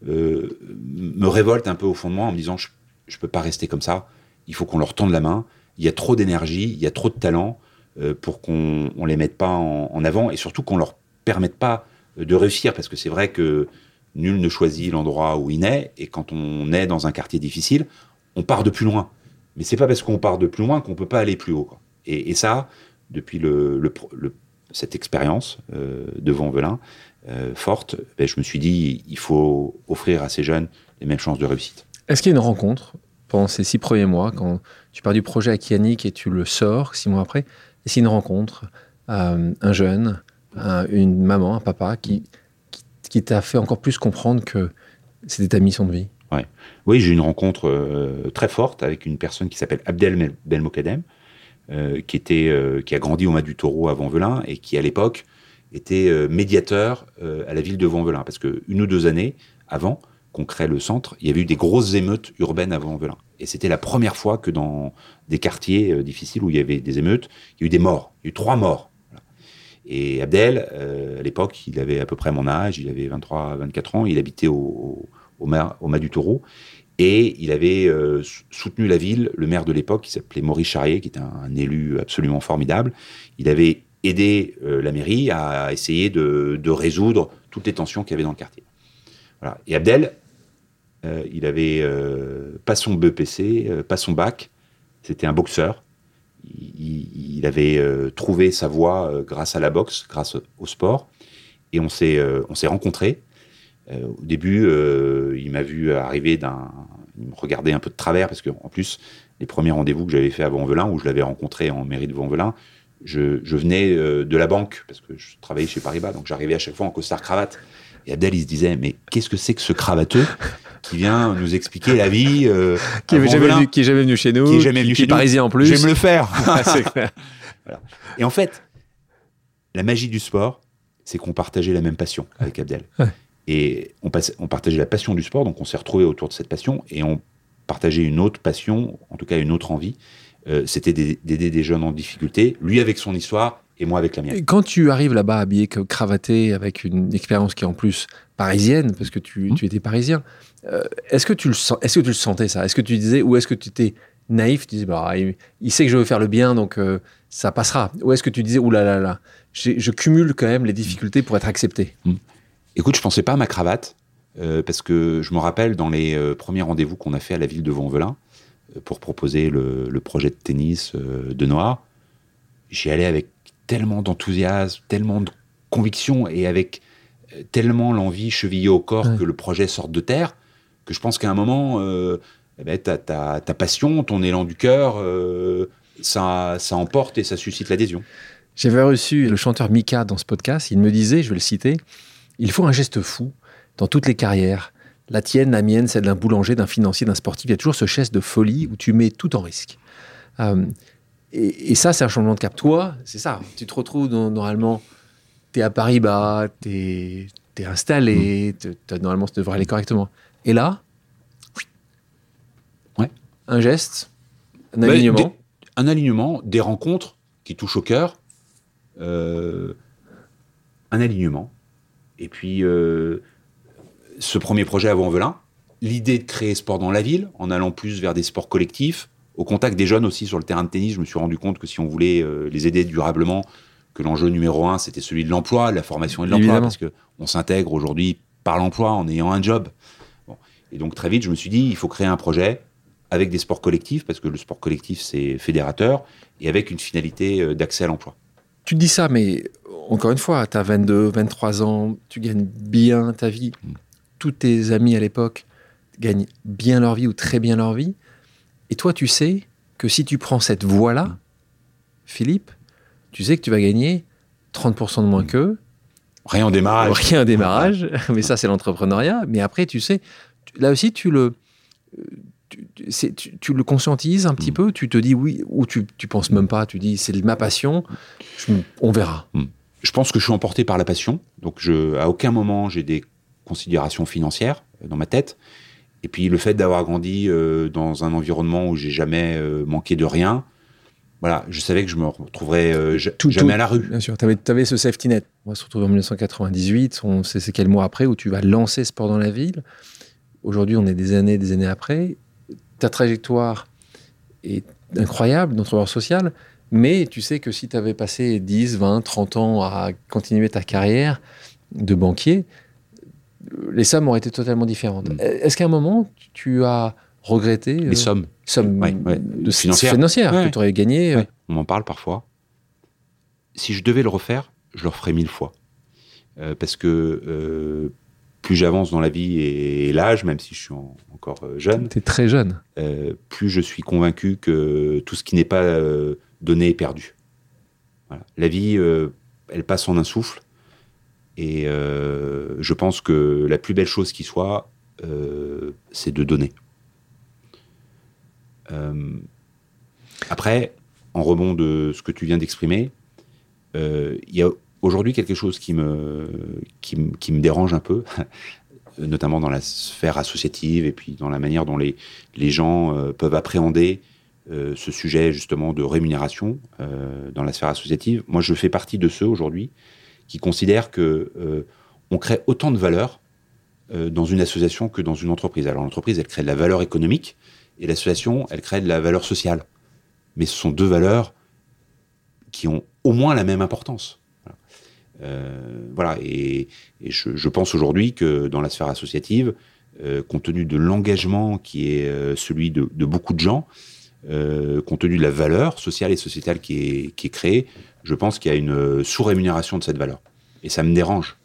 me révolte un peu au fond de moi en me disant je ne peux pas rester comme ça, il faut qu'on leur tende la main, il y a trop d'énergie, il y a trop de talent pour qu'on ne les mette pas en avant et surtout qu'on ne leur permette pas de réussir, parce que c'est vrai que nul ne choisit l'endroit où il naît, et quand on est dans un quartier difficile, on part de plus loin. Mais c'est pas parce qu'on part de plus loin qu'on peut pas aller plus haut, quoi. Et ça, depuis cette expérience de Vaux-en-Velin forte, je me suis dit, il faut offrir à ces jeunes les mêmes chances de réussite. Est-ce qu'il y a une rencontre pendant ces 6 premiers mois, quand tu pars du projet avec Yannick et tu le sors 6 mois après, est-ce qu'il y a une rencontre, un jeune, une maman, un papa qui t'a fait encore plus comprendre que c'était ta mission de vie? Ouais. Oui, j'ai eu une rencontre très forte avec une personne qui s'appelle Abdel Belmokadem, qui a grandi au Mas du Taureau à Vaux-en-Velin et qui, à l'époque, était médiateur à la ville de Vaux-en-Velin. Parce qu'une ou 2 années avant qu'on crée le centre, il y avait eu des grosses émeutes urbaines à Vaux-en-Velin. Et c'était la première fois que dans des quartiers difficiles où il y avait des émeutes, il y a eu des morts. Il y a eu 3 morts. Et Abdel, à l'époque, il avait à peu près mon âge, il avait 23-24 ans, il habitait au Mas du Taureau, et il avait soutenu la ville, le maire de l'époque, qui s'appelait Maurice Charrier, qui était un élu absolument formidable. Il avait aidé la mairie à essayer de résoudre toutes les tensions qu'il y avait dans le quartier. Voilà. Et Abdel, il avait pas son BEPC, pas son bac, c'était un boxeur. Il avait trouvé sa voie grâce à la boxe, grâce au sport, et on s'est rencontrés. Au début, il m'a vu arriver il me regardait un peu de travers, parce que en plus, les premiers rendez-vous que j'avais fait à Vaux-en-Velin, où je l'avais rencontré en mairie de Vaux-en-Velin, je venais de la banque, parce que je travaillais chez Paribas, donc j'arrivais à chaque fois en costard-cravate. Et Abdel, il se disait, mais qu'est-ce que c'est que ce cravateux qui vient nous expliquer la vie qui est jamais venu chez nous, qui est parisien en plus. Je vais me le faire. C'est clair. Voilà. Et en fait, la magie du sport, c'est qu'on partageait la même passion avec Abdel. Ouais. Et on partageait la passion du sport, donc on s'est retrouvés autour de cette passion, et on partageait une autre passion, en tout cas une autre envie, c'était d'aider des jeunes en difficulté, lui avec son histoire, et moi avec la mienne. Et quand tu arrives là-bas habillé, cravaté, avec une expérience qui est en plus parisienne, parce que tu étais parisien, est-ce que tu le sentais, ça? Est-ce que tu disais, ou est-ce que tu étais naïf, tu disais, bah, il sait que je veux faire le bien, donc ça passera? Ou est-ce que tu disais, oulala, je cumule quand même les difficultés pour être accepté? Écoute, je pensais pas à ma cravate, parce que je me rappelle dans les premiers rendez-vous qu'on a fait à la ville de Vaux-en-Velin, pour proposer le projet de tennis de Noir, j'y allais avec tellement d'enthousiasme, tellement de conviction et avec tellement l'envie chevillée au corps que le projet sorte de terre, que je pense qu'à un moment, ta passion, ton élan du cœur, ça emporte et ça suscite l'adhésion. J'avais reçu le chanteur Mika dans ce podcast. Il me disait, je vais le citer, « Il faut un geste fou dans toutes les carrières. La tienne, la mienne, celle d'un boulanger, d'un financier, d'un sportif. Il y a toujours ce geste de folie où tu mets tout en risque. » Et ça, c'est un changement de cap. Toi, c'est ça. Tu te retrouves normalement, tu es à Paris-Bas, tu es installé, normalement, ça devrait aller correctement. Et là, un geste, un alignement. Un alignement, des rencontres qui touchent au cœur, un alignement. Et puis, ce premier projet à Vaux-en-Velin, l'idée de créer sport dans la ville, en allant plus vers des sports collectifs, au contact des jeunes aussi sur le terrain de tennis, je me suis rendu compte que si on voulait les aider durablement, que l'enjeu numéro 1, c'était celui de l'emploi, de la formation et de l'emploi, parce qu'on s'intègre aujourd'hui par l'emploi en ayant un job. Bon. Et donc très vite, je me suis dit, il faut créer un projet avec des sports collectifs, parce que le sport collectif, c'est fédérateur, et avec une finalité d'accès à l'emploi. Tu te dis ça, mais encore une fois, tu as 22, 23 ans, tu gagnes bien ta vie. Tous tes amis à l'époque gagnent bien leur vie ou très bien leur vie. Et toi, tu sais que si tu prends cette voie-là, Philippe, tu sais que tu vas gagner 30% de moins qu'eux. Rien en démarrage. Rien en démarrage, mais ça, c'est l'entrepreneuriat. Mais après, tu sais, là aussi, tu le conscientises un petit peu, tu te dis oui, ou tu penses même pas, tu dis c'est ma passion, on verra. Je pense que je suis emporté par la passion, donc à aucun moment j'ai des considérations financières dans ma tête. Et puis le fait d'avoir grandi dans un environnement où j'ai jamais manqué de rien, voilà, je savais que je me retrouverais jamais à la rue. Bien sûr, tu avais ce safety net. On va se retrouver en 1998, c'est quel mois après où tu vas lancer Sport dans la ville. Aujourd'hui, on est des années après. Ta trajectoire est incroyable, d'entrepreneur social, mais tu sais que si tu avais passé 10, 20, 30 ans à continuer ta carrière de banquier, les sommes auraient été totalement différentes. Est-ce qu'à un moment, tu as regretté les sommes financières que tu aurais gagnées On m'en parle parfois. Si je devais le refaire, je le referais 1000 fois. Parce que plus j'avance dans la vie et l'âge, même si je suis encore jeune. Tu es très jeune. Plus je suis convaincu que tout ce qui n'est pas donné est perdu. Voilà. La vie, elle passe en un souffle. Et je pense que la plus belle chose qui soit, c'est de donner. Après, en rebond de ce que tu viens d'exprimer, il y a aujourd'hui quelque chose qui me dérange un peu, notamment dans la sphère associative et puis dans la manière dont les gens peuvent appréhender ce sujet justement de rémunération dans la sphère associative. Moi, je fais partie de ceux aujourd'hui qui considèrent qu'on crée autant de valeur dans une association que dans une entreprise. Alors l'entreprise, elle crée de la valeur économique et l'association, elle crée de la valeur sociale. Mais ce sont deux valeurs qui ont au moins la même importance. Voilà. Et je pense aujourd'hui que dans la sphère associative, compte tenu de l'engagement qui est celui de beaucoup de gens, compte tenu de la valeur sociale et sociétale qui est créée, je pense qu'il y a une sous-rémunération de cette valeur. Et ça me dérange.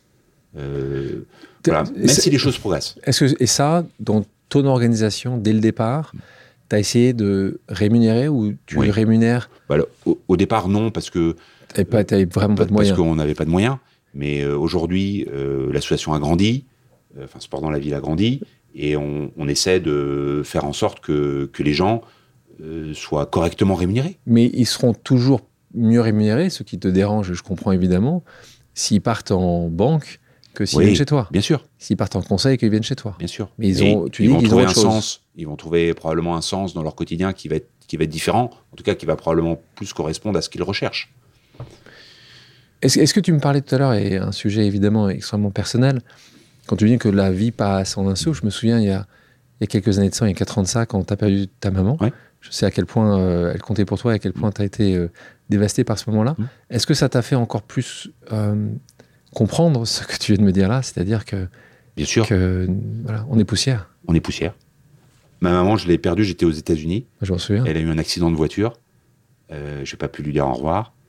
Voilà. Même si les choses progressent. Et ça, dans ton organisation, dès le départ, tu as essayé de rémunérer ou tu rémunères au départ, non, parce que t'avais vraiment pas de moyens. Parce qu'on n'avait pas de moyens. Mais aujourd'hui, l'association a grandi, Sport dans la ville a grandi, et on essaie de faire en sorte que les gens soient correctement rémunérés. Mais ils seront toujours mieux rémunérés, ce qui te dérange, je comprends évidemment, s'ils partent en banque que s'ils viennent chez toi. Bien sûr. S'ils partent en conseil qu'ils viennent chez toi. Bien sûr. Mais ils vont trouver un sens. Ils vont trouver probablement un sens dans leur quotidien qui va être différent, en tout cas qui va probablement plus correspondre à ce qu'ils recherchent. Est-ce que tu me parlais tout à l'heure, et un sujet évidemment extrêmement personnel, quand tu dis que la vie passe en un souffle, je me souviens il y a quelques années de ça, il y a 4 ans de ça, quand tu as perdu ta maman, je sais à quel point elle comptait pour toi, à quel point tu as été dévasté par ce moment-là. Est-ce que ça t'a fait encore plus comprendre ce que tu viens de me dire là, c'est-à-dire que, bien sûr, voilà, on est poussière. On est poussière. Ma maman, je l'ai perdue, j'étais aux États-Unis. Je m'en souviens. Elle a eu un accident de voiture. Je n'ai pas pu lui dire au revoir.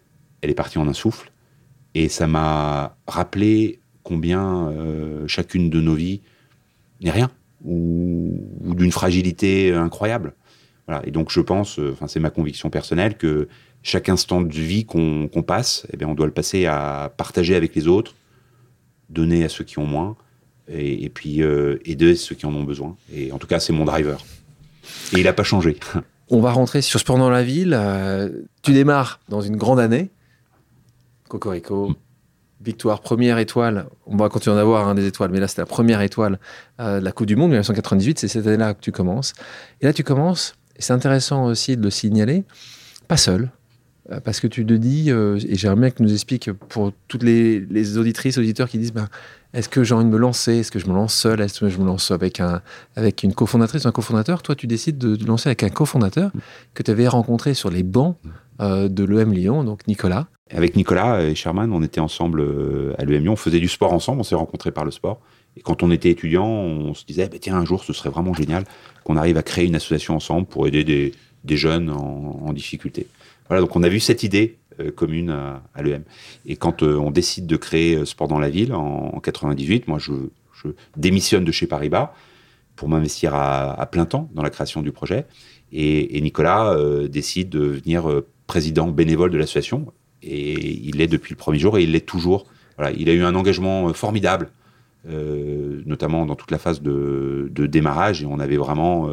elle est partie en un souffle. Et ça m'a rappelé combien chacune de nos vies n'est rien, ou d'une fragilité incroyable. Voilà. Et donc je pense, c'est ma conviction personnelle, que chaque instant de vie qu'on passe, eh bien, on doit le passer à partager avec les autres, donner à ceux qui ont moins, et puis aider ceux qui en ont besoin. Et en tout cas, c'est mon driver. Et il n'a pas changé. On va rentrer sur Sport dans la ville. Tu démarres dans une grande année. Cocorico, victoire, première étoile. On va continuer d'en avoir des étoiles, mais là, c'était la première étoile de la Coupe du Monde 1998. C'est cette année-là que tu commences. Et là, tu commences, et c'est intéressant aussi de le signaler, pas seul. Parce que tu te dis, et j'aimerais bien que tu nous expliques pour toutes les auditrices, auditeurs qui disent, est-ce que j'ai envie de me lancer? Est-ce que je me lance seul? Est-ce que je me lance avec une cofondatrice ou un cofondateur? Toi, tu décides de te lancer avec un cofondateur que tu avais rencontré sur les bancs de l'EM Lyon, donc Nicolas. Avec Nicolas et Sherman, on était ensemble à l'EM Lyon, on faisait du sport ensemble, on s'est rencontrés par le sport. Et quand on était étudiants, on se disait, tiens, un jour, ce serait vraiment génial qu'on arrive à créer une association ensemble pour aider des jeunes en difficulté. Voilà, donc on a vu cette idée commune à l'EM. Et quand on décide de créer Sport dans la ville en 98, moi je démissionne de chez Paribas pour m'investir à plein temps dans la création du projet. Et Nicolas décide de devenir président bénévole de l'association. Et il l'est depuis le premier jour et il l'est toujours. Voilà, il a eu un engagement formidable, notamment dans toute la phase de démarrage. Et on avait vraiment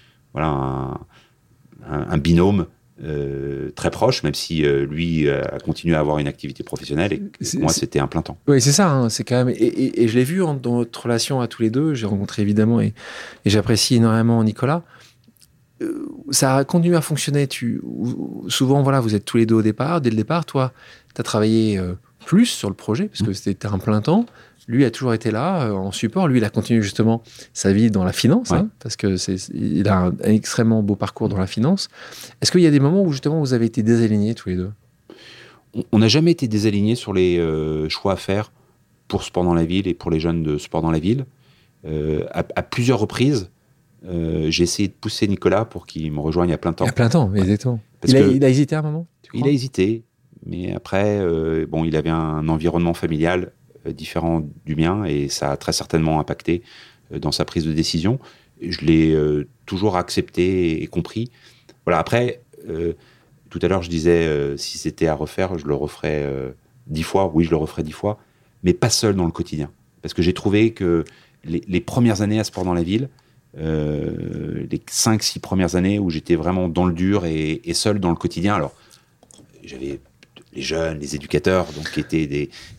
un binôme très proche, même si lui a continué à avoir une activité professionnelle et moi c'était un plein temps. Oui, c'est ça, c'est quand même, et je l'ai vu dans notre relation à tous les deux, j'ai rencontré évidemment et j'apprécie énormément Nicolas. Ça a continué à fonctionner. Souvent, voilà, vous êtes tous les deux au départ. Dès le départ, toi, tu as travaillé plus sur le projet parce que c'était un plein temps. Lui a toujours été là en support. Lui, il a continué justement sa vie dans la finance, parce qu'il a un extrêmement beau parcours dans la finance. Est-ce qu'il y a des moments où justement vous avez été désalignés tous les deux? On n'a jamais été désalignés sur les choix à faire pour Sport dans la ville et pour les jeunes de Sport dans la ville. À plusieurs reprises, j'ai essayé de pousser Nicolas pour qu'il me rejoigne à plein temps. À plein temps, exactement. Il a hésité à un moment? Il a hésité, mais après, il avait un environnement familial différent du mien et ça a très certainement impacté dans sa prise de décision. Je l'ai toujours accepté et compris. Voilà, après, tout à l'heure, je disais, si c'était à refaire, je le referais 10 fois. Oui, je le referais 10 fois, mais pas seul dans le quotidien. Parce que j'ai trouvé que les premières années à Sport dans la ville, les 5-6 premières années où j'étais vraiment dans le dur et seul dans le quotidien. Alors, j'avais les jeunes, les éducateurs, donc qui étaient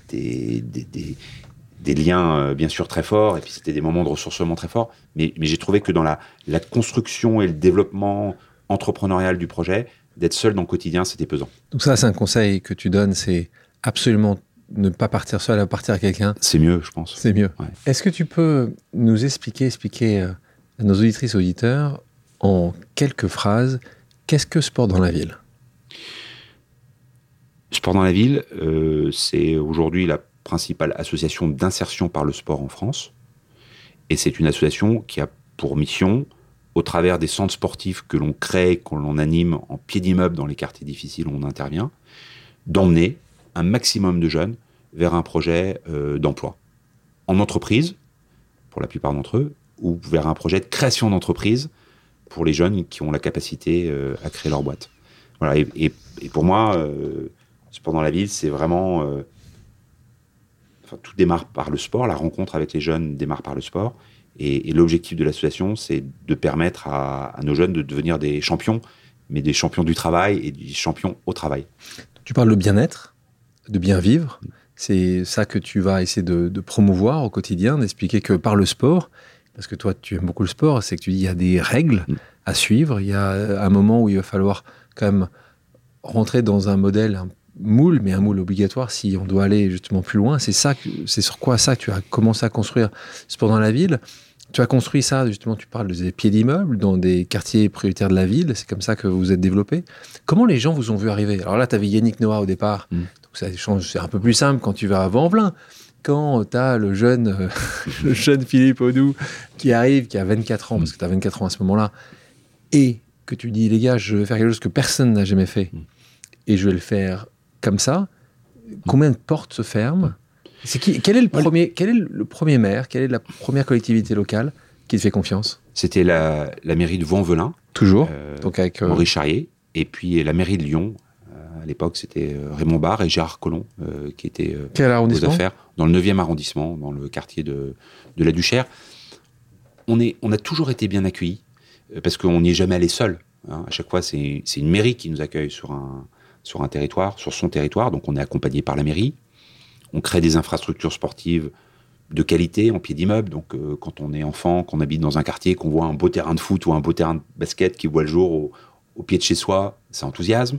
des liens bien sûr très forts, et puis c'était des moments de ressourcement très forts, mais j'ai trouvé que dans la construction et le développement entrepreneurial du projet, d'être seul dans le quotidien, c'était pesant. Donc ça, c'est un conseil que tu donnes, c'est absolument ne pas partir seul, à partir avec quelqu'un. C'est mieux, je pense. C'est mieux. Ouais. Est-ce que tu peux nous expliquer à nos auditrices et auditeurs, en quelques phrases, qu'est-ce que Sport dans la ville? Sport dans la ville, c'est aujourd'hui la principale association d'insertion par le sport en France. Et c'est une association qui a pour mission, au travers des centres sportifs que l'on crée, que l'on anime en pied d'immeuble dans les quartiers difficiles où on intervient, d'emmener un maximum de jeunes vers un projet d'emploi. En entreprise, pour la plupart d'entre eux, ou vers un projet de création d'entreprise pour les jeunes qui ont la capacité à créer leur boîte. Voilà, et pour moi, Sport dans la ville, c'est vraiment... tout démarre par le sport, la rencontre avec les jeunes démarre par le sport, et l'objectif de l'association, c'est de permettre à nos jeunes de devenir des champions, mais des champions du travail et des champions au travail. Tu parles de bien-être, de bien vivre, c'est ça que tu vas essayer de promouvoir au quotidien, d'expliquer que par le sport, parce que toi tu aimes beaucoup le sport, c'est que tu dis il y a des règles à suivre, il y a un moment où il va falloir quand même rentrer dans un modèle, un moule, mais un moule obligatoire si on doit aller justement plus loin. C'est sur quoi ça que tu as commencé à construire Sport dans la ville. Tu as construit ça, justement, tu parles des pieds d'immeubles dans des quartiers prioritaires de la ville, c'est comme ça que vous vous êtes développé. Comment les gens vous ont vu arriver? Alors là, tu avais Yannick Noah au départ, donc ça change, c'est un peu plus simple quand tu vas à Vanvelin. Quand tu as le jeune Philippe Audou qui arrive, qui a 24 ans, parce que tu as 24 ans à ce moment-là, et que tu dis, les gars, je vais faire quelque chose que personne n'a jamais fait, et je vais le faire comme ça, combien de portes se ferment? Quel est le premier maire, quelle est la première collectivité locale qui te fait confiance? C'était la mairie de Vaux-en-Velin. Toujours. Donc avec Henri Charrier. Et puis la mairie de Lyon. À l'époque, c'était Raymond Barre et Gérard Collomb qui étaient aux affaires. Dans le 9e arrondissement, dans le quartier de la Duchère. On a toujours été bien accueillis parce qu'on n'y est jamais allé seul. Hein. À chaque fois, c'est une mairie qui nous accueille sur un territoire, sur son territoire. Donc on est accompagné par la mairie. On crée des infrastructures sportives de qualité en pied d'immeuble. Donc, quand on est enfant, qu'on habite dans un quartier, qu'on voit un beau terrain de foot ou un beau terrain de basket qui voit le jour au pied de chez soi, ça enthousiasme.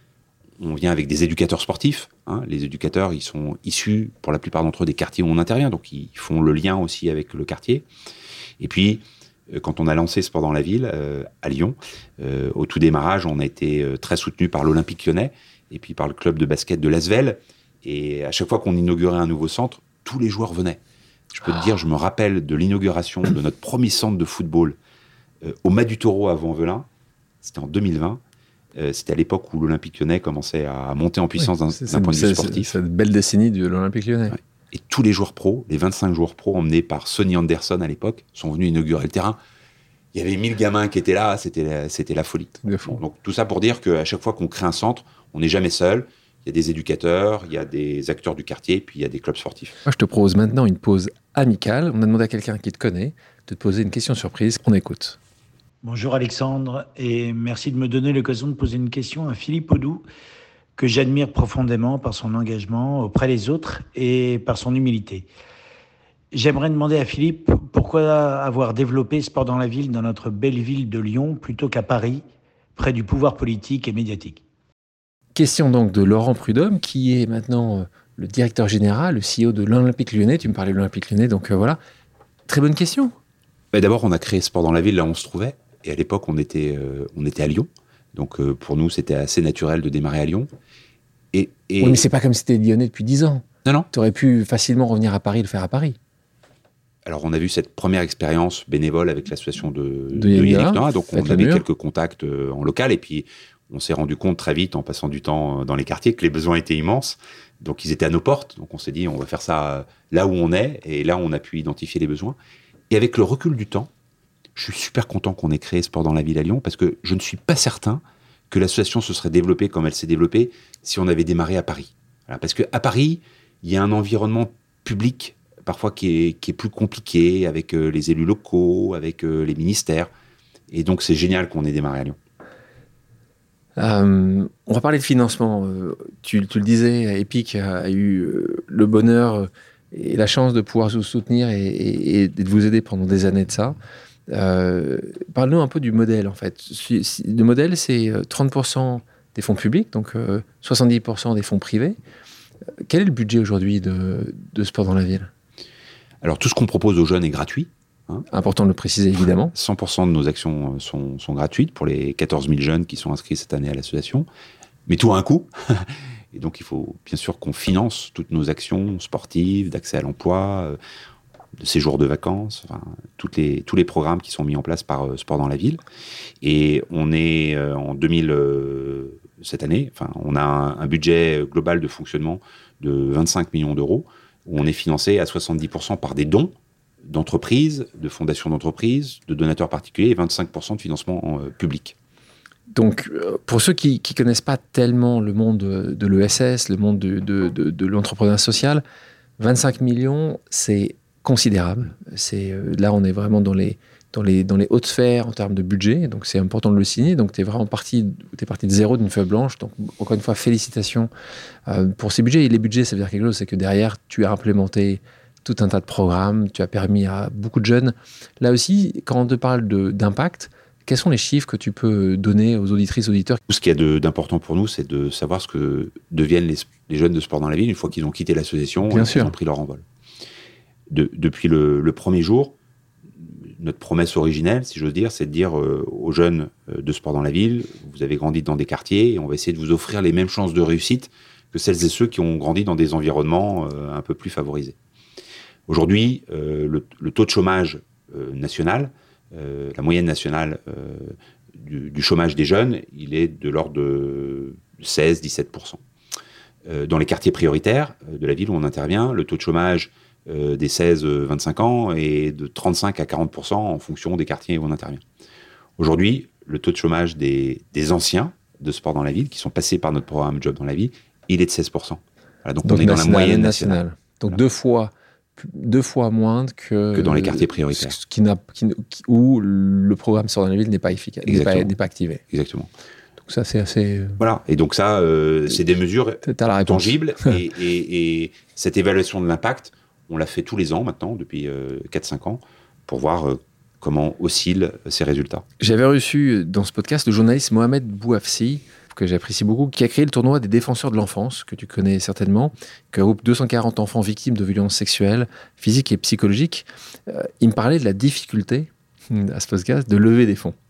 On vient avec des éducateurs sportifs. Hein. Les éducateurs, ils sont issus, pour la plupart d'entre eux, des quartiers où on intervient. Donc, ils font le lien aussi avec le quartier. Et puis, quand on a lancé Sport dans la ville, à Lyon, au tout démarrage, on a été très soutenu par l'Olympique Lyonnais et puis par le club de basket de l'Asvel. Et à chaque fois qu'on inaugurait un nouveau centre, tous les joueurs venaient. Je peux te dire, je me rappelle de l'inauguration de notre premier centre de football au Mas du Taureau à Vaux-en-Velin. C'était en 2020. C'était à l'époque où l'Olympique Lyonnais commençait à monter en puissance d'un point de vue sportif. C'est cette belle décennie de l'Olympique Lyonnais. Ouais. Et tous les joueurs pros, les 25 joueurs pros emmenés par Sonny Anderson à l'époque, sont venus inaugurer le terrain. Il y avait 1000 gamins qui étaient là, c'était la folie. Donc tout ça pour dire qu'à chaque fois qu'on crée un centre, on n'est jamais seul. Il y a des éducateurs, il y a des acteurs du quartier, puis il y a des clubs sportifs. Moi, je te propose maintenant une pause amicale. On a demandé à quelqu'un qui te connaît de te poser une question surprise. On écoute. Bonjour Alexandre, et merci de me donner l'occasion de poser une question à Philippe Audoux, que j'admire profondément par son engagement auprès des autres et par son humilité. J'aimerais demander à Philippe pourquoi avoir développé Sport dans la ville dans notre belle ville de Lyon plutôt qu'à Paris, près du pouvoir politique et médiatique. Question donc de Laurent Prudhomme, qui est maintenant le directeur général, le CEO de l'Olympique Lyonnais. Tu me parlais de l'Olympique Lyonnais, donc voilà. Très bonne question. D'abord, on a créé Sport dans la ville là où on se trouvait. Et à l'époque, on était à Lyon. Donc pour nous, c'était assez naturel de démarrer à Lyon. Oui, mais c'est pas comme si tu étais lyonnais depuis 10 ans. Non. Tu aurais pu facilement revenir à Paris et le faire à Paris. Alors, on a vu cette première expérience bénévole avec l'association de Yannick Noah. Donc, on avait quelques contacts en local. Et puis, on s'est rendu compte très vite, en passant du temps dans les quartiers, que les besoins étaient immenses. Donc, ils étaient à nos portes. Donc, on s'est dit, on va faire ça là où on est. Et là, on a pu identifier les besoins. Et avec le recul du temps, je suis super content qu'on ait créé Sport dans la ville à Lyon, parce que je ne suis pas certain que l'association se serait développée comme elle s'est développée si on avait démarré à Paris. Voilà, parce qu'à Paris, il y a un environnement public parfois qui est plus compliqué, avec les élus locaux, avec les ministères. Et donc, c'est génial qu'on ait démarré à Lyon. On va parler de financement. Tu le disais, Epic a eu le bonheur et la chance de pouvoir vous soutenir et de vous aider pendant des années de ça. Parle-nous un peu du modèle, en fait. Le modèle, c'est 30% des fonds publics, donc 70% des fonds privés. Quel est le budget aujourd'hui de Sport dans la ville ? Alors, tout ce qu'on propose aux jeunes est gratuit. Hein. Important de le préciser, évidemment. 100% de nos actions sont gratuites pour les 14 000 jeunes qui sont inscrits cette année à l'association. Mais tout a un coût. Et donc, il faut bien sûr qu'on finance toutes nos actions sportives, d'accès à l'emploi, de séjours de vacances, enfin, tous les programmes qui sont mis en place par Sport dans la ville. Et on est en cette année, enfin, on a un budget global de fonctionnement de 25 millions d'euros, où on est financé à 70% par des dons d'entreprises, de fondations d'entreprises, de donateurs particuliers, et 25% de financement public. Donc, pour ceux qui ne connaissent pas tellement le monde de l'ESS, le monde de l'entrepreneuriat social, 25 millions, c'est considérable. Là, on est vraiment dans les hautes sphères en termes de budget, donc c'est important de le signer. Donc, tu es vraiment parti de zéro, d'une feuille blanche. Donc, encore une fois, félicitations pour ces budgets. Et les budgets, ça veut dire quelque chose, c'est que derrière, tu as implémenté tout un tas de programmes, tu as permis à beaucoup de jeunes. Là aussi, quand on te parle d'impact, quels sont les chiffres que tu peux donner aux auditrices, auditeurs ? Ce qu'il y a d'important pour nous, c'est de savoir ce que deviennent les jeunes de Sport dans la ville une fois qu'ils ont quitté l'association et qu'ils ont pris leur envol. Depuis le premier jour, notre promesse originelle, si j'ose dire, c'est de dire aux jeunes de Sport dans la ville, vous avez grandi dans des quartiers et on va essayer de vous offrir les mêmes chances de réussite que celles et ceux qui ont grandi dans des environnements un peu plus favorisés. Aujourd'hui, le taux de chômage national, la moyenne nationale du chômage des jeunes, il est de l'ordre de 16-17%. dans les quartiers prioritaires de la ville où on intervient, le taux de chômage des 16-25 ans est de 35 à 40% en fonction des quartiers où on intervient. Aujourd'hui, le taux de chômage des anciens de sport dans la ville, qui sont passés par notre programme Job dans la ville, il est de 16%. Voilà, donc on est dans la moyenne nationale. Donc voilà. deux fois moins que dans les quartiers prioritaires. Où le programme Sport dans la ville n'est pas efficace, n'est pas activé. Exactement. Donc ça, c'est assez... Voilà, et donc ça, c'est des mesures tangibles, et cette évaluation de l'impact, on l'a fait tous les ans maintenant, depuis 4-5 ans, pour voir comment oscillent ces résultats. J'avais reçu dans ce podcast le journaliste Mohamed Bouafsi, que j'apprécie beaucoup, qui a créé le tournoi des défenseurs de l'enfance, que tu connais certainement, qui regroupe 240 enfants victimes de violences sexuelles, physiques et psychologiques. Il me parlait de la difficulté, à ce podcast, de lever des fonds.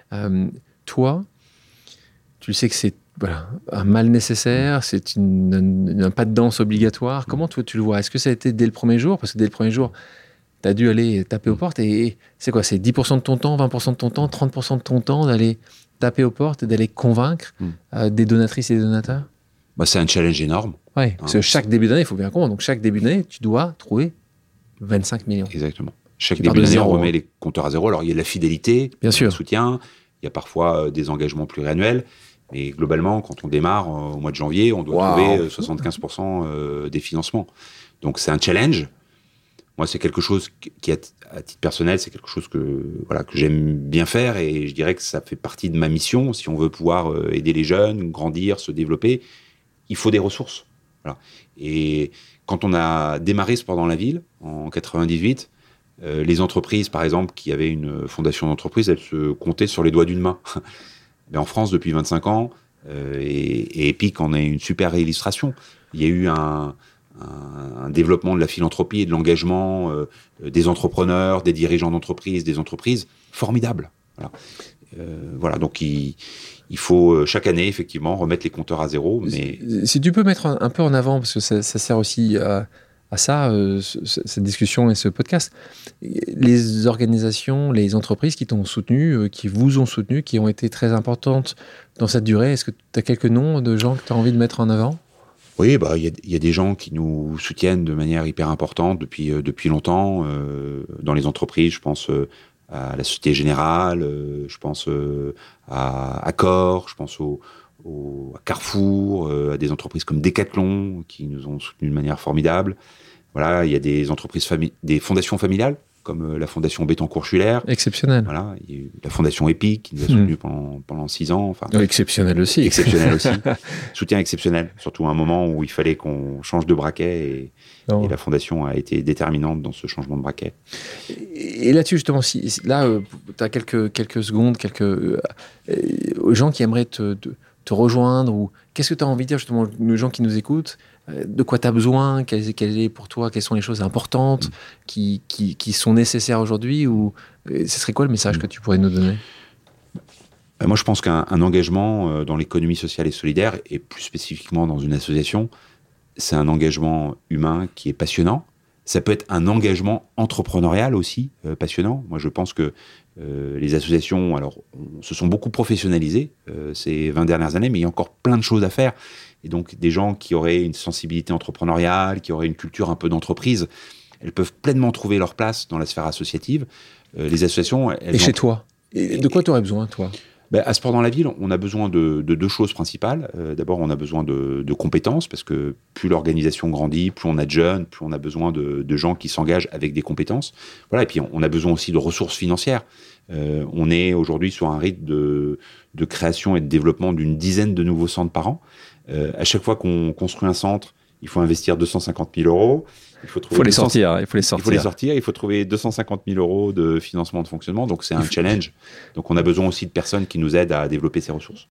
Toi, tu sais que c'est un mal nécessaire, c'est un pas de danse obligatoire. Comment toi tu le vois ? Est-ce que ça a été dès le premier jour ? Parce que dès le premier jour, tu as dû aller taper aux portes, et c'est quoi ? C'est 10% de ton temps, 20% de ton temps, 30% de ton temps d'aller taper aux portes et d'aller convaincre des donatrices et des donateurs ? C'est un challenge énorme. Ouais, parce que chaque début d'année, il faut bien comprendre, donc chaque début d'année, tu dois trouver 25 millions. Exactement. Chaque début d'année, on remet les compteurs à zéro. Alors, il y a de la fidélité, bien sûr, le soutien, il y a parfois des engagements pluriannuels, mais globalement, quand on démarre au mois de janvier, on doit trouver 75% des financements. Donc, c'est un challenge. Moi, c'est quelque chose qui, à titre personnel, c'est quelque chose que j'aime bien faire, et je dirais que ça fait partie de ma mission. Si on veut pouvoir aider les jeunes, grandir, se développer, il faut des ressources. Voilà. Et quand on a démarré Sport dans la ville, en 98, les entreprises, par exemple, qui avaient une fondation d'entreprise, elles se comptaient sur les doigts d'une main. Mais en France, depuis 25 ans, et EPIC en est une super illustration, il y a eu un développement de la philanthropie et de l'engagement des entrepreneurs, des dirigeants d'entreprises, des entreprises formidable. Voilà. Donc il faut chaque année effectivement remettre les compteurs à zéro. Mais si tu peux mettre un peu en avant, parce que ça sert aussi à ça, cette discussion et ce podcast, les organisations, les entreprises qui t'ont soutenu, qui vous ont soutenu, qui ont été très importantes dans cette durée, est-ce que tu as quelques noms de gens que tu as envie de mettre en avant ? Oui, il y a des gens qui nous soutiennent de manière hyper importante depuis longtemps dans les entreprises. Je pense à la Société Générale, je pense à Accor, je pense à Carrefour, à des entreprises comme Decathlon qui nous ont soutenus de manière formidable. Voilà, il y a des entreprises des fondations familiales comme la fondation Bettencourt-Schuller. Exceptionnel. Voilà, il y a eu la fondation EPIC qui nous a soutenus pendant 6 ans. Enfin, exceptionnel aussi. Exceptionnel aussi. Soutien exceptionnel, surtout à un moment où il fallait qu'on change de braquet, et la fondation a été déterminante dans ce changement de braquet. Et là-dessus, justement, là, tu as quelques secondes, aux gens qui aimeraient te rejoindre, ou qu'est-ce que tu as envie de dire justement aux gens qui nous écoutent ? De quoi tu as besoin, quelles est pour toi, quelles sont les choses importantes qui sont nécessaires aujourd'hui, ou ce serait quoi le message que tu pourrais nous donner ? Moi, je pense qu'un engagement dans l'économie sociale et solidaire, et plus spécifiquement dans une association, c'est un engagement humain qui est passionnant. Ça peut être un engagement entrepreneurial aussi passionnant. Moi, je pense que les associations se sont beaucoup professionnalisées ces 20 dernières années, mais il y a encore plein de choses à faire. Et donc, des gens qui auraient une sensibilité entrepreneuriale, qui auraient une culture un peu d'entreprise, elles peuvent pleinement trouver leur place dans la sphère associative. Les associations... Et chez toi ? De quoi tu aurais besoin, toi ? À Sport dans la ville, on a besoin de 2 choses principales. D'abord, on a besoin de compétences, parce que plus l'organisation grandit, plus on a de jeunes, plus on a besoin de gens qui s'engagent avec des compétences. Voilà. Et puis, on a besoin aussi de ressources financières. On est aujourd'hui sur un rythme de création et de développement d'une dizaine de nouveaux centres par an. À chaque fois qu'on construit un centre, il faut investir 250 000 euros. Il faut les sortir. Il faut trouver 250 000 euros de financement de fonctionnement. Donc, c'est un challenge. Donc, on a besoin aussi de personnes qui nous aident à développer ces ressources.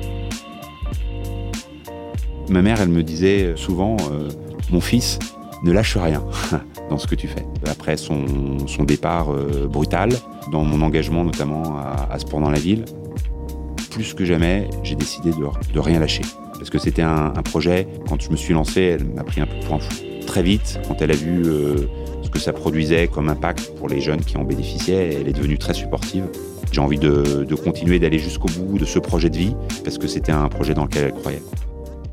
Ma mère, elle me disait souvent, mon fils, ne lâche rien dans ce que tu fais. Après son départ brutal, dans mon engagement notamment à Sport dans la ville, plus que jamais, j'ai décidé de rien lâcher. Parce que c'était un projet, quand je me suis lancé, elle m'a pris un peu pour un fou. Très vite, quand elle a vu ce que ça produisait comme impact pour les jeunes qui en bénéficiaient, elle est devenue très supportive. J'ai envie de continuer d'aller jusqu'au bout de ce projet de vie, parce que c'était un projet dans lequel elle croyait.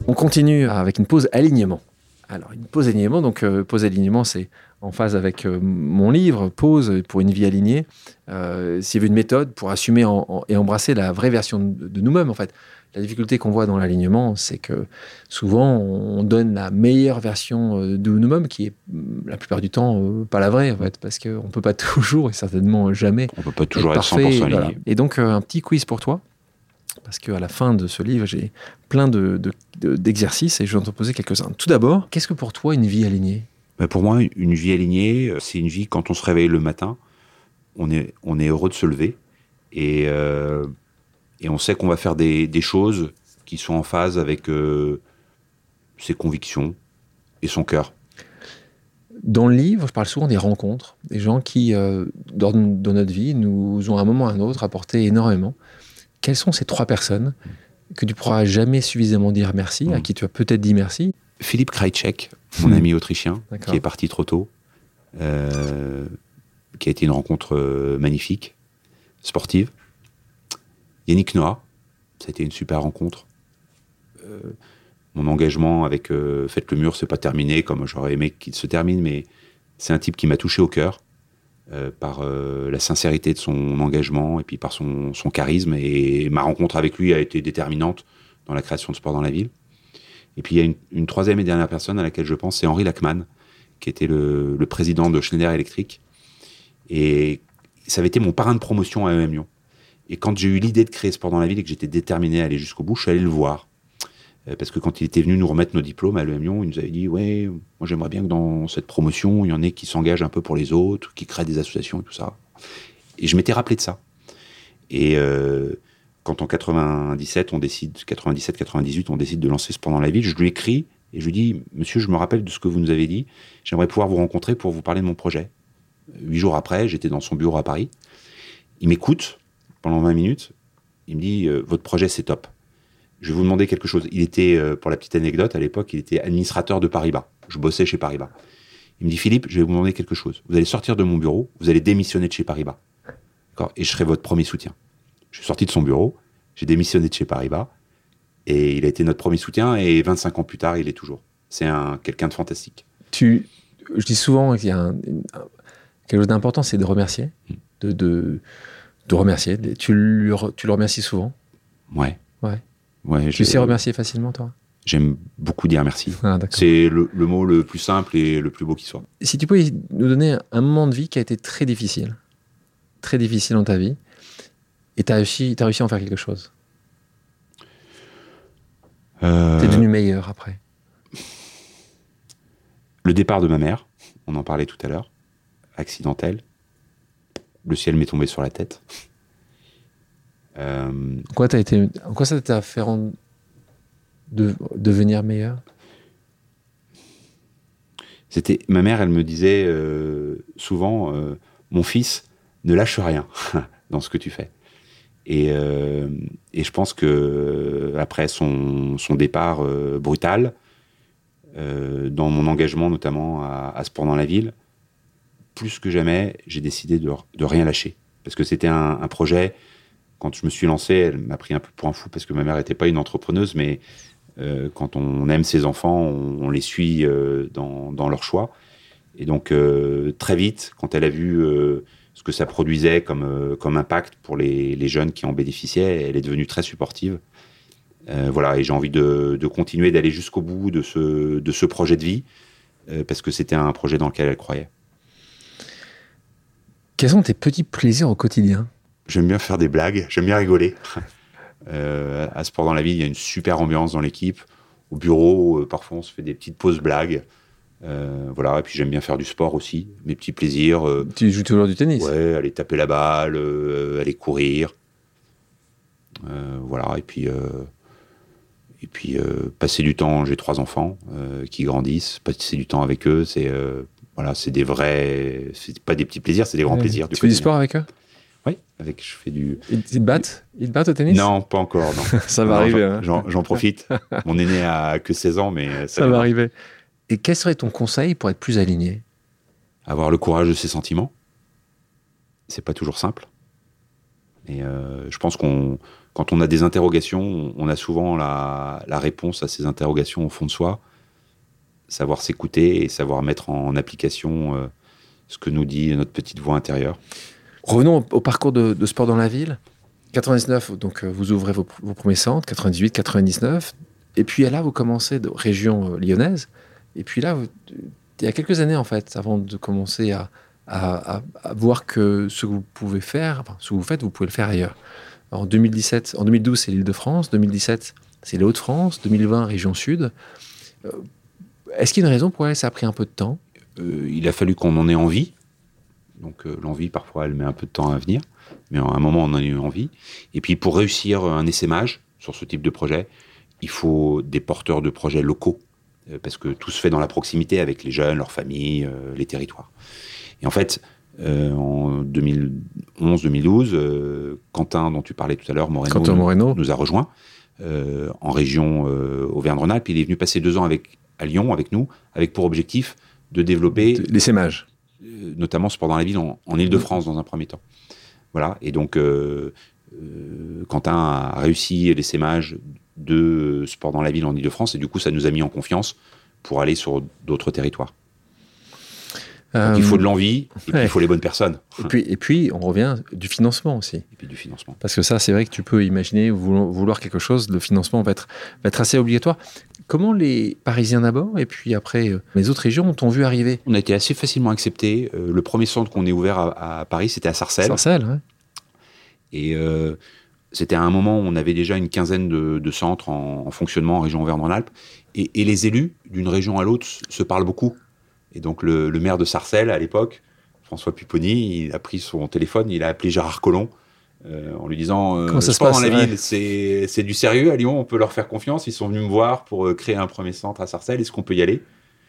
On continue avec une pause alignement. Alors, une pause alignement, pause alignement, c'est en phase avec mon livre, Pause pour une vie alignée. C'est une méthode pour assumer et embrasser la vraie version de nous-mêmes, en fait. La difficulté qu'on voit dans l'alignement, c'est que souvent, on donne la meilleure version de nous-mêmes, qui est la plupart du temps pas la vraie, en fait, parce qu'on ne peut pas toujours, et certainement jamais, on peut pas toujours être parfait, 100% aligné. Voilà. Et donc, un petit quiz pour toi, parce qu'à la fin de ce livre, j'ai plein d'exercices et je vais t'en poser quelques-uns. Tout d'abord, qu'est-ce que pour toi une vie alignée ? Pour moi, une vie alignée, c'est une vie quand on se réveille le matin, on est heureux de se lever et on sait qu'on va faire des choses qui sont en phase avec ses convictions et son cœur. Dans le livre, je parle souvent des rencontres, des gens qui, dans notre vie, nous ont à un moment ou à un autre apporté énormément. Quelles sont ces 3 personnes que tu pourras jamais suffisamment dire merci, à qui tu as peut-être dit merci ? Philippe Krajicek, mon ami autrichien, D'accord. qui est parti trop tôt, qui a été une rencontre magnifique, sportive. Yannick Noah, ça a été une super rencontre. Mon engagement avec Faites le mur, c'est pas terminé comme j'aurais aimé qu'il se termine, mais c'est un type qui m'a touché au cœur par la sincérité de son engagement et puis par son charisme. Et ma rencontre avec lui a été déterminante dans la création de Sport dans la ville. Et puis il y a une troisième et dernière personne à laquelle je pense, c'est Henri Lachmann, qui était le président de Schneider Electric. Et ça avait été mon parrain de promotion à EM Lyon. Et quand j'ai eu l'idée de créer Sport dans la ville et que j'étais déterminé à aller jusqu'au bout, je suis allé le voir. Parce que quand il était venu nous remettre nos diplômes à l'EM Lyon, il nous avait dit « Ouais, moi j'aimerais bien que dans cette promotion, il y en ait qui s'engagent un peu pour les autres, qui créent des associations et tout ça. » Et je m'étais rappelé de ça. Et quand en 97-98, on décide de lancer Sport dans la ville, je lui écris et je lui dis « Monsieur, je me rappelle de ce que vous nous avez dit. J'aimerais pouvoir vous rencontrer pour vous parler de mon projet. » 8 jours après, j'étais dans son bureau à Paris. Il m'écoute pendant 20 minutes. Il me dit « Votre projet, c'est top. Je vais vous demander quelque chose. » Il était, pour la petite anecdote, à l'époque, il était administrateur de Paribas. Je bossais chez Paribas. Il me dit « Philippe, je vais vous demander quelque chose. Vous allez sortir de mon bureau, vous allez démissionner de chez Paribas. D'accord ? Et je serai votre premier soutien. » Je suis sorti de son bureau, j'ai démissionné de chez Paribas, et il a été notre premier soutien, et 25 ans plus tard, il est toujours. C'est quelqu'un de fantastique. Je dis souvent qu'il y a quelque chose d'important, c'est de remercier, de remercier. Tu le remercies souvent ? Ouais. Tu sais remercier facilement, toi ? J'aime beaucoup dire merci. Ah, d'accord. C'est le mot le plus simple et le plus beau qui soit. Si tu pouvais nous donner un moment de vie qui a été très difficile dans ta vie, et tu as réussi à en faire quelque chose. T'es devenu meilleur après. Le départ de ma mère, on en parlait tout à l'heure, accidentel. Le ciel m'est tombé sur la tête. En quoi ça t'a fait devenir meilleur ? Ma mère, elle me disait souvent, mon fils, ne lâche rien dans ce que tu fais. Et je pense que après son départ brutal, dans mon engagement notamment à Sport dans la ville, plus que jamais, j'ai décidé de rien lâcher. Parce que c'était un projet. Quand je me suis lancé, elle m'a pris un peu pour un fou parce que ma mère n'était pas une entrepreneuse, mais quand on aime ses enfants, on les suit dans leur choix. Et donc, très vite, quand elle a vu ce que ça produisait comme impact pour les jeunes qui en bénéficiaient, elle est devenue très supportive. Voilà, et j'ai envie de continuer d'aller jusqu'au bout de ce projet de vie, parce que c'était un projet dans lequel elle croyait. Quels sont tes petits plaisirs au quotidien ? J'aime bien faire des blagues, j'aime bien rigoler. À Sport dans la ville, il y a une super ambiance dans l'équipe. Au bureau, parfois on se fait des petites pauses blagues. Voilà, et puis j'aime bien faire du sport aussi, mes petits plaisirs. Tu joues toujours du tennis ? Ouais, aller taper la balle, aller courir. Voilà, et puis passer du temps. J'ai 3 enfants qui grandissent. Passer du temps avec eux, c'est des vrais. C'est pas des petits plaisirs, c'est des grands plaisirs. Tu fais du sport avec eux ? Oui, je fais du. Ils te battent au tennis ? Non, pas encore, non. Ça va arriver. J'en profite. Mon aîné a que 16 ans, mais ça va arriver. Et quel serait ton conseil pour être plus aligné ? Avoir le courage de ses sentiments. C'est pas toujours simple. Et je pense quand on a des interrogations, on a souvent la réponse à ces interrogations au fond de soi. Savoir s'écouter et savoir mettre en application ce que nous dit notre petite voix intérieure. Revenons au parcours de sport dans la ville. 99, donc vous ouvrez vos premiers centres, 98, 99, et puis là vous commencez de région lyonnaise, et puis là, il y a quelques années en fait, avant de commencer à voir que ce que vous pouvez faire, enfin, ce que vous faites, vous pouvez le faire ailleurs. En 2012, c'est l'Île-de-France, 2017, c'est les Hauts-de-France, 2020, région Sud. Est-ce qu'il y a une raison pour laquelle ça a pris un peu de temps ? Il a fallu qu'on en ait envie. Donc l'envie, parfois, elle met un peu de temps à venir. Mais à un moment, on en a eu envie. Et puis, pour réussir un essaimage sur ce type de projet, il faut des porteurs de projets locaux. Parce que tout se fait dans la proximité avec les jeunes, leurs familles, les territoires. Et en fait, en 2011-2012, Quentin, dont tu parlais tout à l'heure, Moreno, nous a rejoints en région Auvergne-Rhône-Alpes. Il est venu passer 2 ans à Lyon avec nous, avec pour objectif de développer l'essaimage. Notamment sport dans la ville en Île-de-France dans un premier temps. Voilà. Et donc, Quentin a réussi l'essaimage de sport dans la ville en Île-de-France et du coup, ça nous a mis en confiance pour aller sur d'autres territoires. Donc, il faut de l'envie et puis il faut les bonnes personnes. Et puis, on revient du financement aussi. Et puis du financement. Parce que ça, c'est vrai que tu peux imaginer vouloir quelque chose, le financement va être assez obligatoire. Comment les Parisiens d'abord et puis après les autres régions t'ont vu arriver ? On a été assez facilement acceptés. Le premier centre qu'on ait ouvert à Paris, c'était à Sarcelles. Sarcelles, ouais. Et c'était à un moment où on avait déjà une quinzaine de centres en fonctionnement en région Auvergne-Rhône-Alpes. Et les élus d'une région à l'autre se parlent beaucoup. Et donc le maire de Sarcelles, à l'époque, François Pupponi, il a pris son téléphone, il a appelé Gérard Collomb en lui disant comment ça se passe passe, dans la ville, c'est du sérieux à Lyon, on peut leur faire confiance. Ils sont venus me voir pour créer un premier centre à Sarcelles, est-ce qu'on peut y aller ?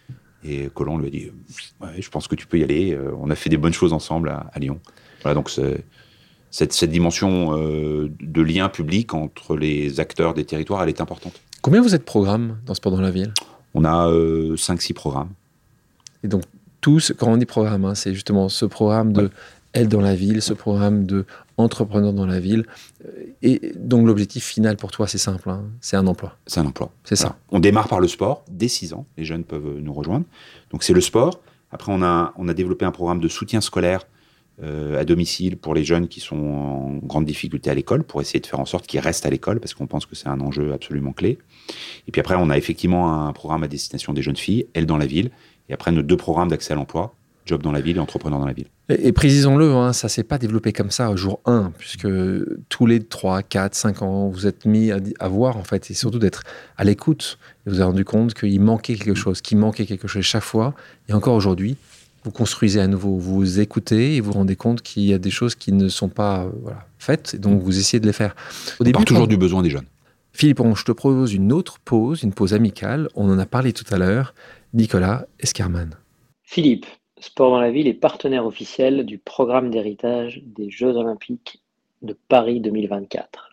Et Collomb lui a dit ouais, je pense que tu peux y aller, on a fait des bonnes choses ensemble à Lyon. Voilà, donc cette dimension de lien public entre les acteurs des territoires, elle est importante. Combien vous êtes de programmes dans Sport dans la ville ? On a 5-6 programmes. Et donc, tous, quand on dit programme, hein, c'est justement ce programme de Elle dans la ville, ce programme de Entrepreneurs dans la ville. Et donc, l'objectif final pour toi, c'est simple, hein, c'est un emploi. C'est un emploi. C'est ça. Voilà. On démarre par le sport, dès 6 ans, les jeunes peuvent nous rejoindre. Donc, c'est le sport. Après, on a développé un programme de soutien scolaire à domicile pour les jeunes qui sont en grande difficulté à l'école, pour essayer de faire en sorte qu'ils restent à l'école, parce qu'on pense que c'est un enjeu absolument clé. Et puis après, on a effectivement un programme à destination des jeunes filles, Elle dans la ville. Et après, nos 2 programmes d'accès à l'emploi, Job dans la ville et Entrepreneurs dans la ville. Et précisons-le, hein, ça ne s'est pas développé comme ça au jour 1, puisque tous les 3, 4, 5 ans, vous êtes mis à voir, en fait, et surtout d'être à l'écoute. Et vous avez rendu compte qu'il manquait quelque chose, chaque fois. Et encore aujourd'hui, vous construisez à nouveau, vous écoutez et vous vous rendez compte qu'il y a des choses qui ne sont pas faites, et donc vous essayez de les faire. On part toujours du besoin des jeunes. Philippe, je te propose une autre pause, une pause amicale. On en a parlé tout à l'heure. Nicolas Eskerman. Philippe, Sport dans la ville est partenaire officiel du programme d'héritage des Jeux Olympiques de Paris 2024.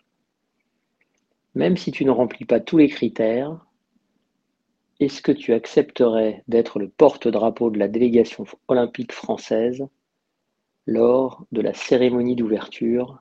Même si tu ne remplis pas tous les critères, est-ce que tu accepterais d'être le porte-drapeau de la délégation olympique française lors de la cérémonie d'ouverture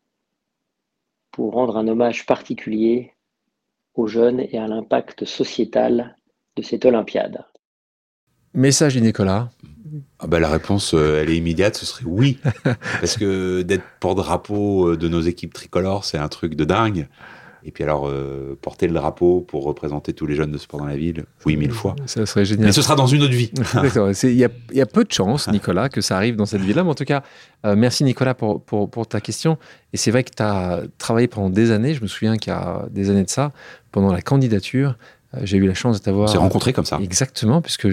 pour rendre un hommage particulier aux jeunes et à l'impact sociétal de cette Olympiade? Message de Nicolas. La réponse, elle est immédiate, ce serait oui. Parce que d'être porte-drapeau de nos équipes tricolores, c'est un truc de dingue. Et puis alors, porter le drapeau pour représenter tous les jeunes de sport dans la ville, oui, 1000 fois. Ça serait génial. Mais ce sera dans une autre vie. D'accord. Il y a peu de chance, Nicolas, que ça arrive dans cette vie-là. Mais en tout cas, merci Nicolas pour ta question. Et c'est vrai que tu as travaillé pendant des années. Je me souviens qu'il y a des années de ça, pendant la candidature, j'ai eu la chance de t'avoir... On s'est rencontrés comme ça. Exactement, puisque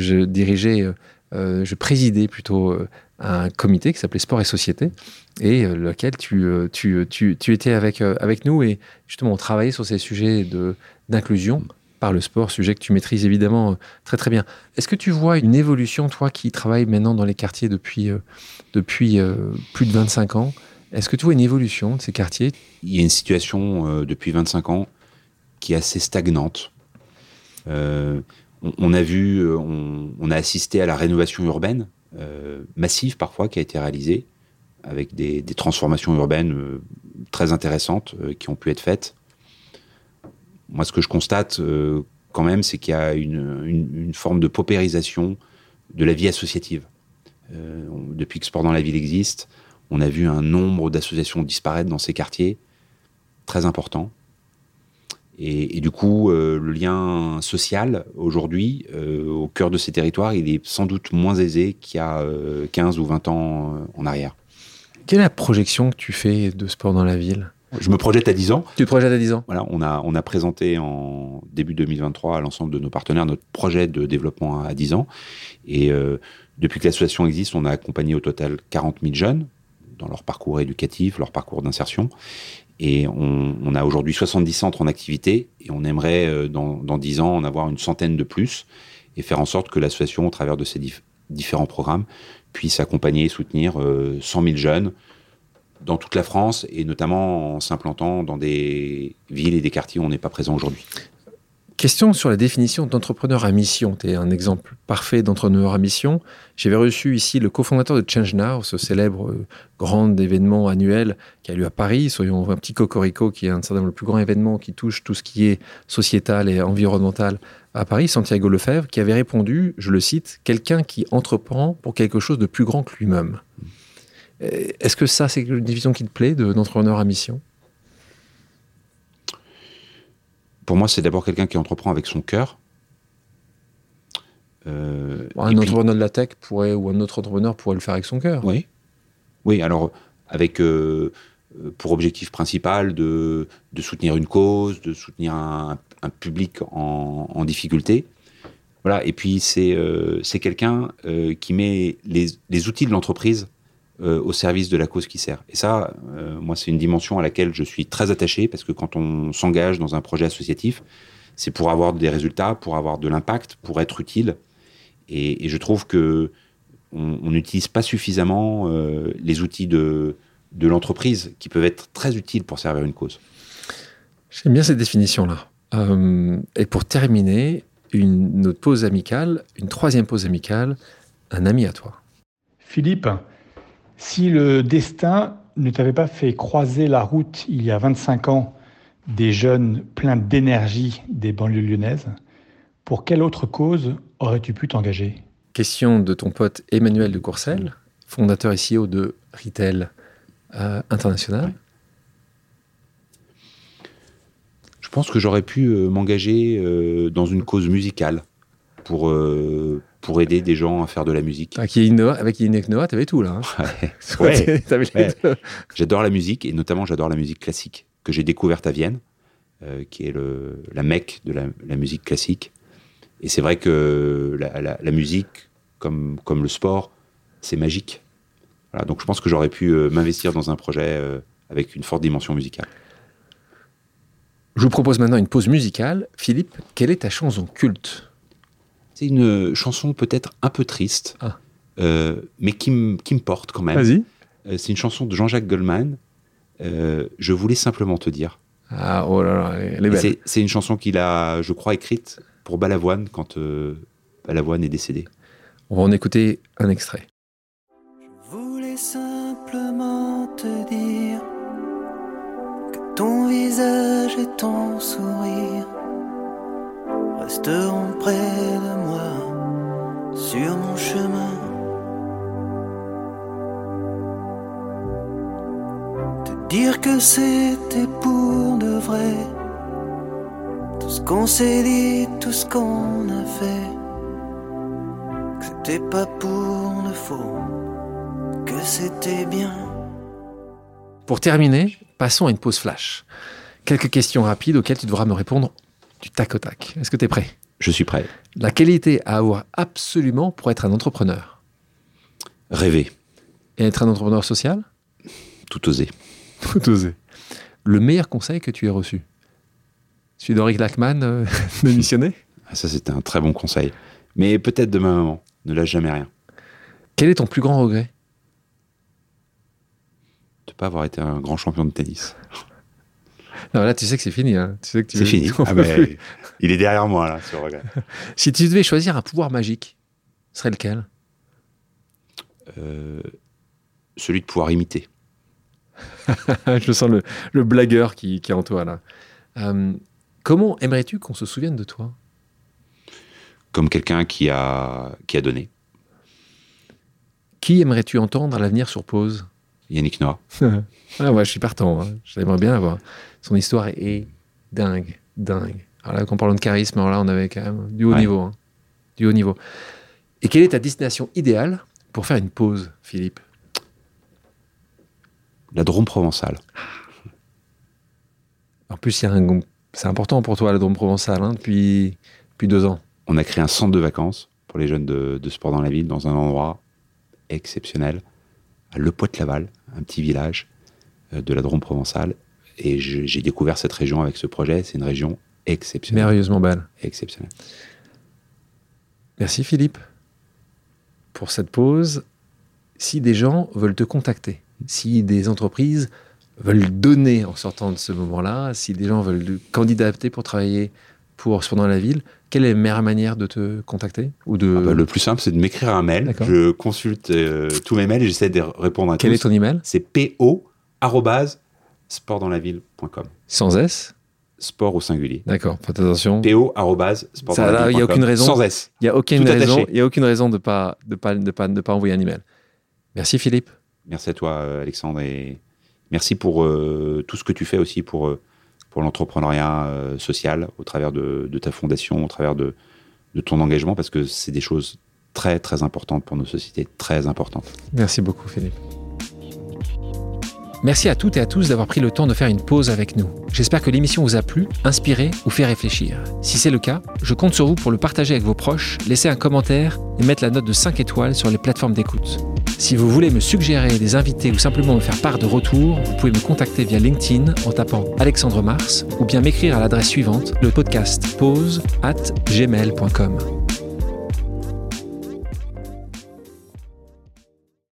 je présidais plutôt un comité qui s'appelait Sport et Société, et lequel tu étais avec nous, et justement on travaillait sur ces sujets d'inclusion par le sport, sujet que tu maîtrises évidemment très très bien. Est-ce que tu vois une évolution, toi qui travailles maintenant dans les quartiers depuis plus de 25 ans, est-ce que tu vois une évolution de ces quartiers ? Il y a une situation depuis 25 ans qui est assez stagnante. On a assisté à la rénovation urbaine massive parfois qui a été réalisée avec des transformations urbaines très intéressantes qui ont pu être faites. Moi, ce que je constate quand même, c'est qu'il y a une forme de paupérisation de la vie associative. Depuis que Sport dans la ville existe, on a vu un nombre d'associations disparaître dans ces quartiers, très important. Et du coup, le lien social, aujourd'hui, au cœur de ces territoires, il est sans doute moins aisé qu'il y a 15 ou 20 ans en arrière. Quelle est la projection que tu fais de Sport dans la ville ? Je me projette à 10 ans. Tu te projettes à 10 ans ? Voilà, on a présenté en début 2023 à l'ensemble de nos partenaires notre projet de développement à 10 ans. Et depuis que l'association existe, on a accompagné au total 40 000 jeunes dans leur parcours éducatif, leur parcours d'insertion. Et on a aujourd'hui 70 centres en activité et on aimerait, dans 10 ans, en avoir une centaine de plus et faire en sorte que l'association, au travers de ces différents programmes, puisse accompagner et soutenir 100 000 jeunes dans toute la France et notamment en s'implantant dans des villes et des quartiers où on n'est pas présent aujourd'hui. Question sur la définition d'entrepreneur à mission. Tu es un exemple parfait d'entrepreneur à mission. J'avais reçu ici le cofondateur de Change Now, ce célèbre grand événement annuel qui a lieu à Paris. Soyons un petit cocorico, qui est certainement le plus grand événement qui touche tout ce qui est sociétal et environnemental à Paris, Santiago Lefebvre, qui avait répondu, je le cite, « Quelqu'un qui entreprend pour quelque chose de plus grand que lui-même ». Est-ce que ça, c'est une division qui te plaît d'entrepreneur à mission ? Pour moi, c'est d'abord quelqu'un qui entreprend avec son cœur. Un entrepreneur de la tech pourrait, ou un autre entrepreneur pourrait le faire avec son cœur. Oui, alors avec pour objectif principal de soutenir une cause, de soutenir un public en difficulté. Voilà. Et puis c'est quelqu'un qui met les outils de l'entreprise au service de la cause qui sert. Et ça, moi, c'est une dimension à laquelle je suis très attaché, parce que quand on s'engage dans un projet associatif, c'est pour avoir des résultats, pour avoir de l'impact, pour être utile. Et je trouve que on n'utilise pas suffisamment les outils de l'entreprise qui peuvent être très utiles pour servir une cause. J'aime bien cette définition-là. Et pour terminer, notre pause amicale, une troisième pause amicale, un ami à toi. Philippe, si le destin ne t'avait pas fait croiser la route il y a 25 ans des jeunes pleins d'énergie des banlieues lyonnaises, pour quelle autre cause aurais-tu pu t'engager ? Question de ton pote Emmanuel de Courcelles, fondateur et CEO de Retail International. Je pense que j'aurais pu m'engager dans une cause musicale pour aider des gens à faire de la musique. Avec Yannick Noah, t'avais tout là. Ouais. J'adore la musique, et notamment j'adore la musique classique, que j'ai découverte à Vienne, qui est la Mecque de la musique classique. Et c'est vrai que la musique, comme le sport, c'est magique. Voilà, donc je pense que j'aurais pu m'investir dans un projet avec une forte dimension musicale. Je vous propose maintenant une pause musicale. Philippe, quelle est ta chanson culte ? C'est une chanson peut-être un peu triste, mais qui me porte quand même. Vas-y. C'est une chanson de Jean-Jacques Goldman. Je voulais simplement te dire. Ah, oh là là, elle est belle. C'est une chanson qu'il a, je crois, écrite pour Balavoine quand Balavoine est décédé. On va en écouter un extrait. Je voulais simplement te dire que ton visage et ton sourire resteront près de moi sur mon chemin. Te dire que c'était pour de vrai, tout ce qu'on s'est dit, tout ce qu'on a fait, que c'était pas pour de faux, que c'était bien. Pour terminer, passons à une pause flash. Quelques questions rapides auxquelles tu devras me répondre du tac au tac. Est-ce que tu es prêt ? Je suis prêt. La qualité à avoir absolument pour être un entrepreneur ? Rêver. Et être un entrepreneur social ? Tout oser. Tout oser. Le meilleur conseil que tu aies reçu ? Celui d'Henri Lachman, démissionner ? Ça, c'était un très bon conseil. Mais peut-être de ma maman. Ne lâche jamais rien. Quel est ton plus grand regret ? De ne pas avoir été un grand champion de tennis. Non, là, tu sais que c'est fini. Hein. Tu sais que c'est fini. Il est derrière moi, là, ce regret. Si tu devais choisir un pouvoir magique, ce serait lequel ? Celui de pouvoir imiter. Je sens le blagueur qui est en toi, là. Comment aimerais-tu qu'on se souvienne de toi ? Comme quelqu'un qui a donné. Qui aimerais-tu entendre à l'avenir sur Pause ? Yannick Noah. Ah ouais, je suis partant. Hein. J'aimerais bien l'avoir. Son histoire est dingue. Alors là, quand on parle de charisme, alors là, on avait quand même du haut niveau. Hein. Du haut niveau. Et quelle est ta destination idéale pour faire une pause, Philippe ? La Drôme provençale. En plus, c'est important pour toi, la Drôme provençale, hein, depuis 2 ans. On a créé un centre de vacances pour les jeunes de sport dans la ville, dans un endroit exceptionnel, à Le Poitou-Laval, un petit village de la Drôme provençale. Et j'ai découvert cette région avec ce projet. C'est une région exceptionnelle. Merveilleusement belle. Exceptionnelle. Merci Philippe pour cette pause. Si des gens veulent te contacter, si des entreprises veulent donner en sortant de ce moment-là, si des gens veulent candidater pour travailler pour Sport dans la ville, quelle est la meilleure manière de te contacter ou de... Le plus simple, c'est de m'écrire un mail. D'accord. Je consulte tous mes mails et j'essaie de répondre à tous. Quel est ton email ? C'est po@sportdanslaville.com. Sans S ? Sport au singulier. D'accord, faites attention. po@sportdanslaville.com. Il n'y a aucune raison. Sans S. Il n'y a aucune raison de pas envoyer un email. Merci Philippe. Merci à toi Alexandre et merci pour tout ce que tu fais aussi pour l'entrepreneuriat social au travers de ta fondation, au travers de ton engagement, parce que c'est des choses très très importantes pour nos sociétés, très importantes. Merci beaucoup Philippe. Merci à toutes et à tous d'avoir pris le temps de faire une pause avec nous. J'espère que l'émission vous a plu, inspiré ou fait réfléchir. Si c'est le cas, je compte sur vous pour le partager avec vos proches, laisser un commentaire et mettre la note de 5 étoiles sur les plateformes d'écoute. Si vous voulez me suggérer des invités ou simplement me faire part de retours, vous pouvez me contacter via LinkedIn en tapant Alexandre Mars ou bien m'écrire à l'adresse suivante, le podcast pause@gmail.com.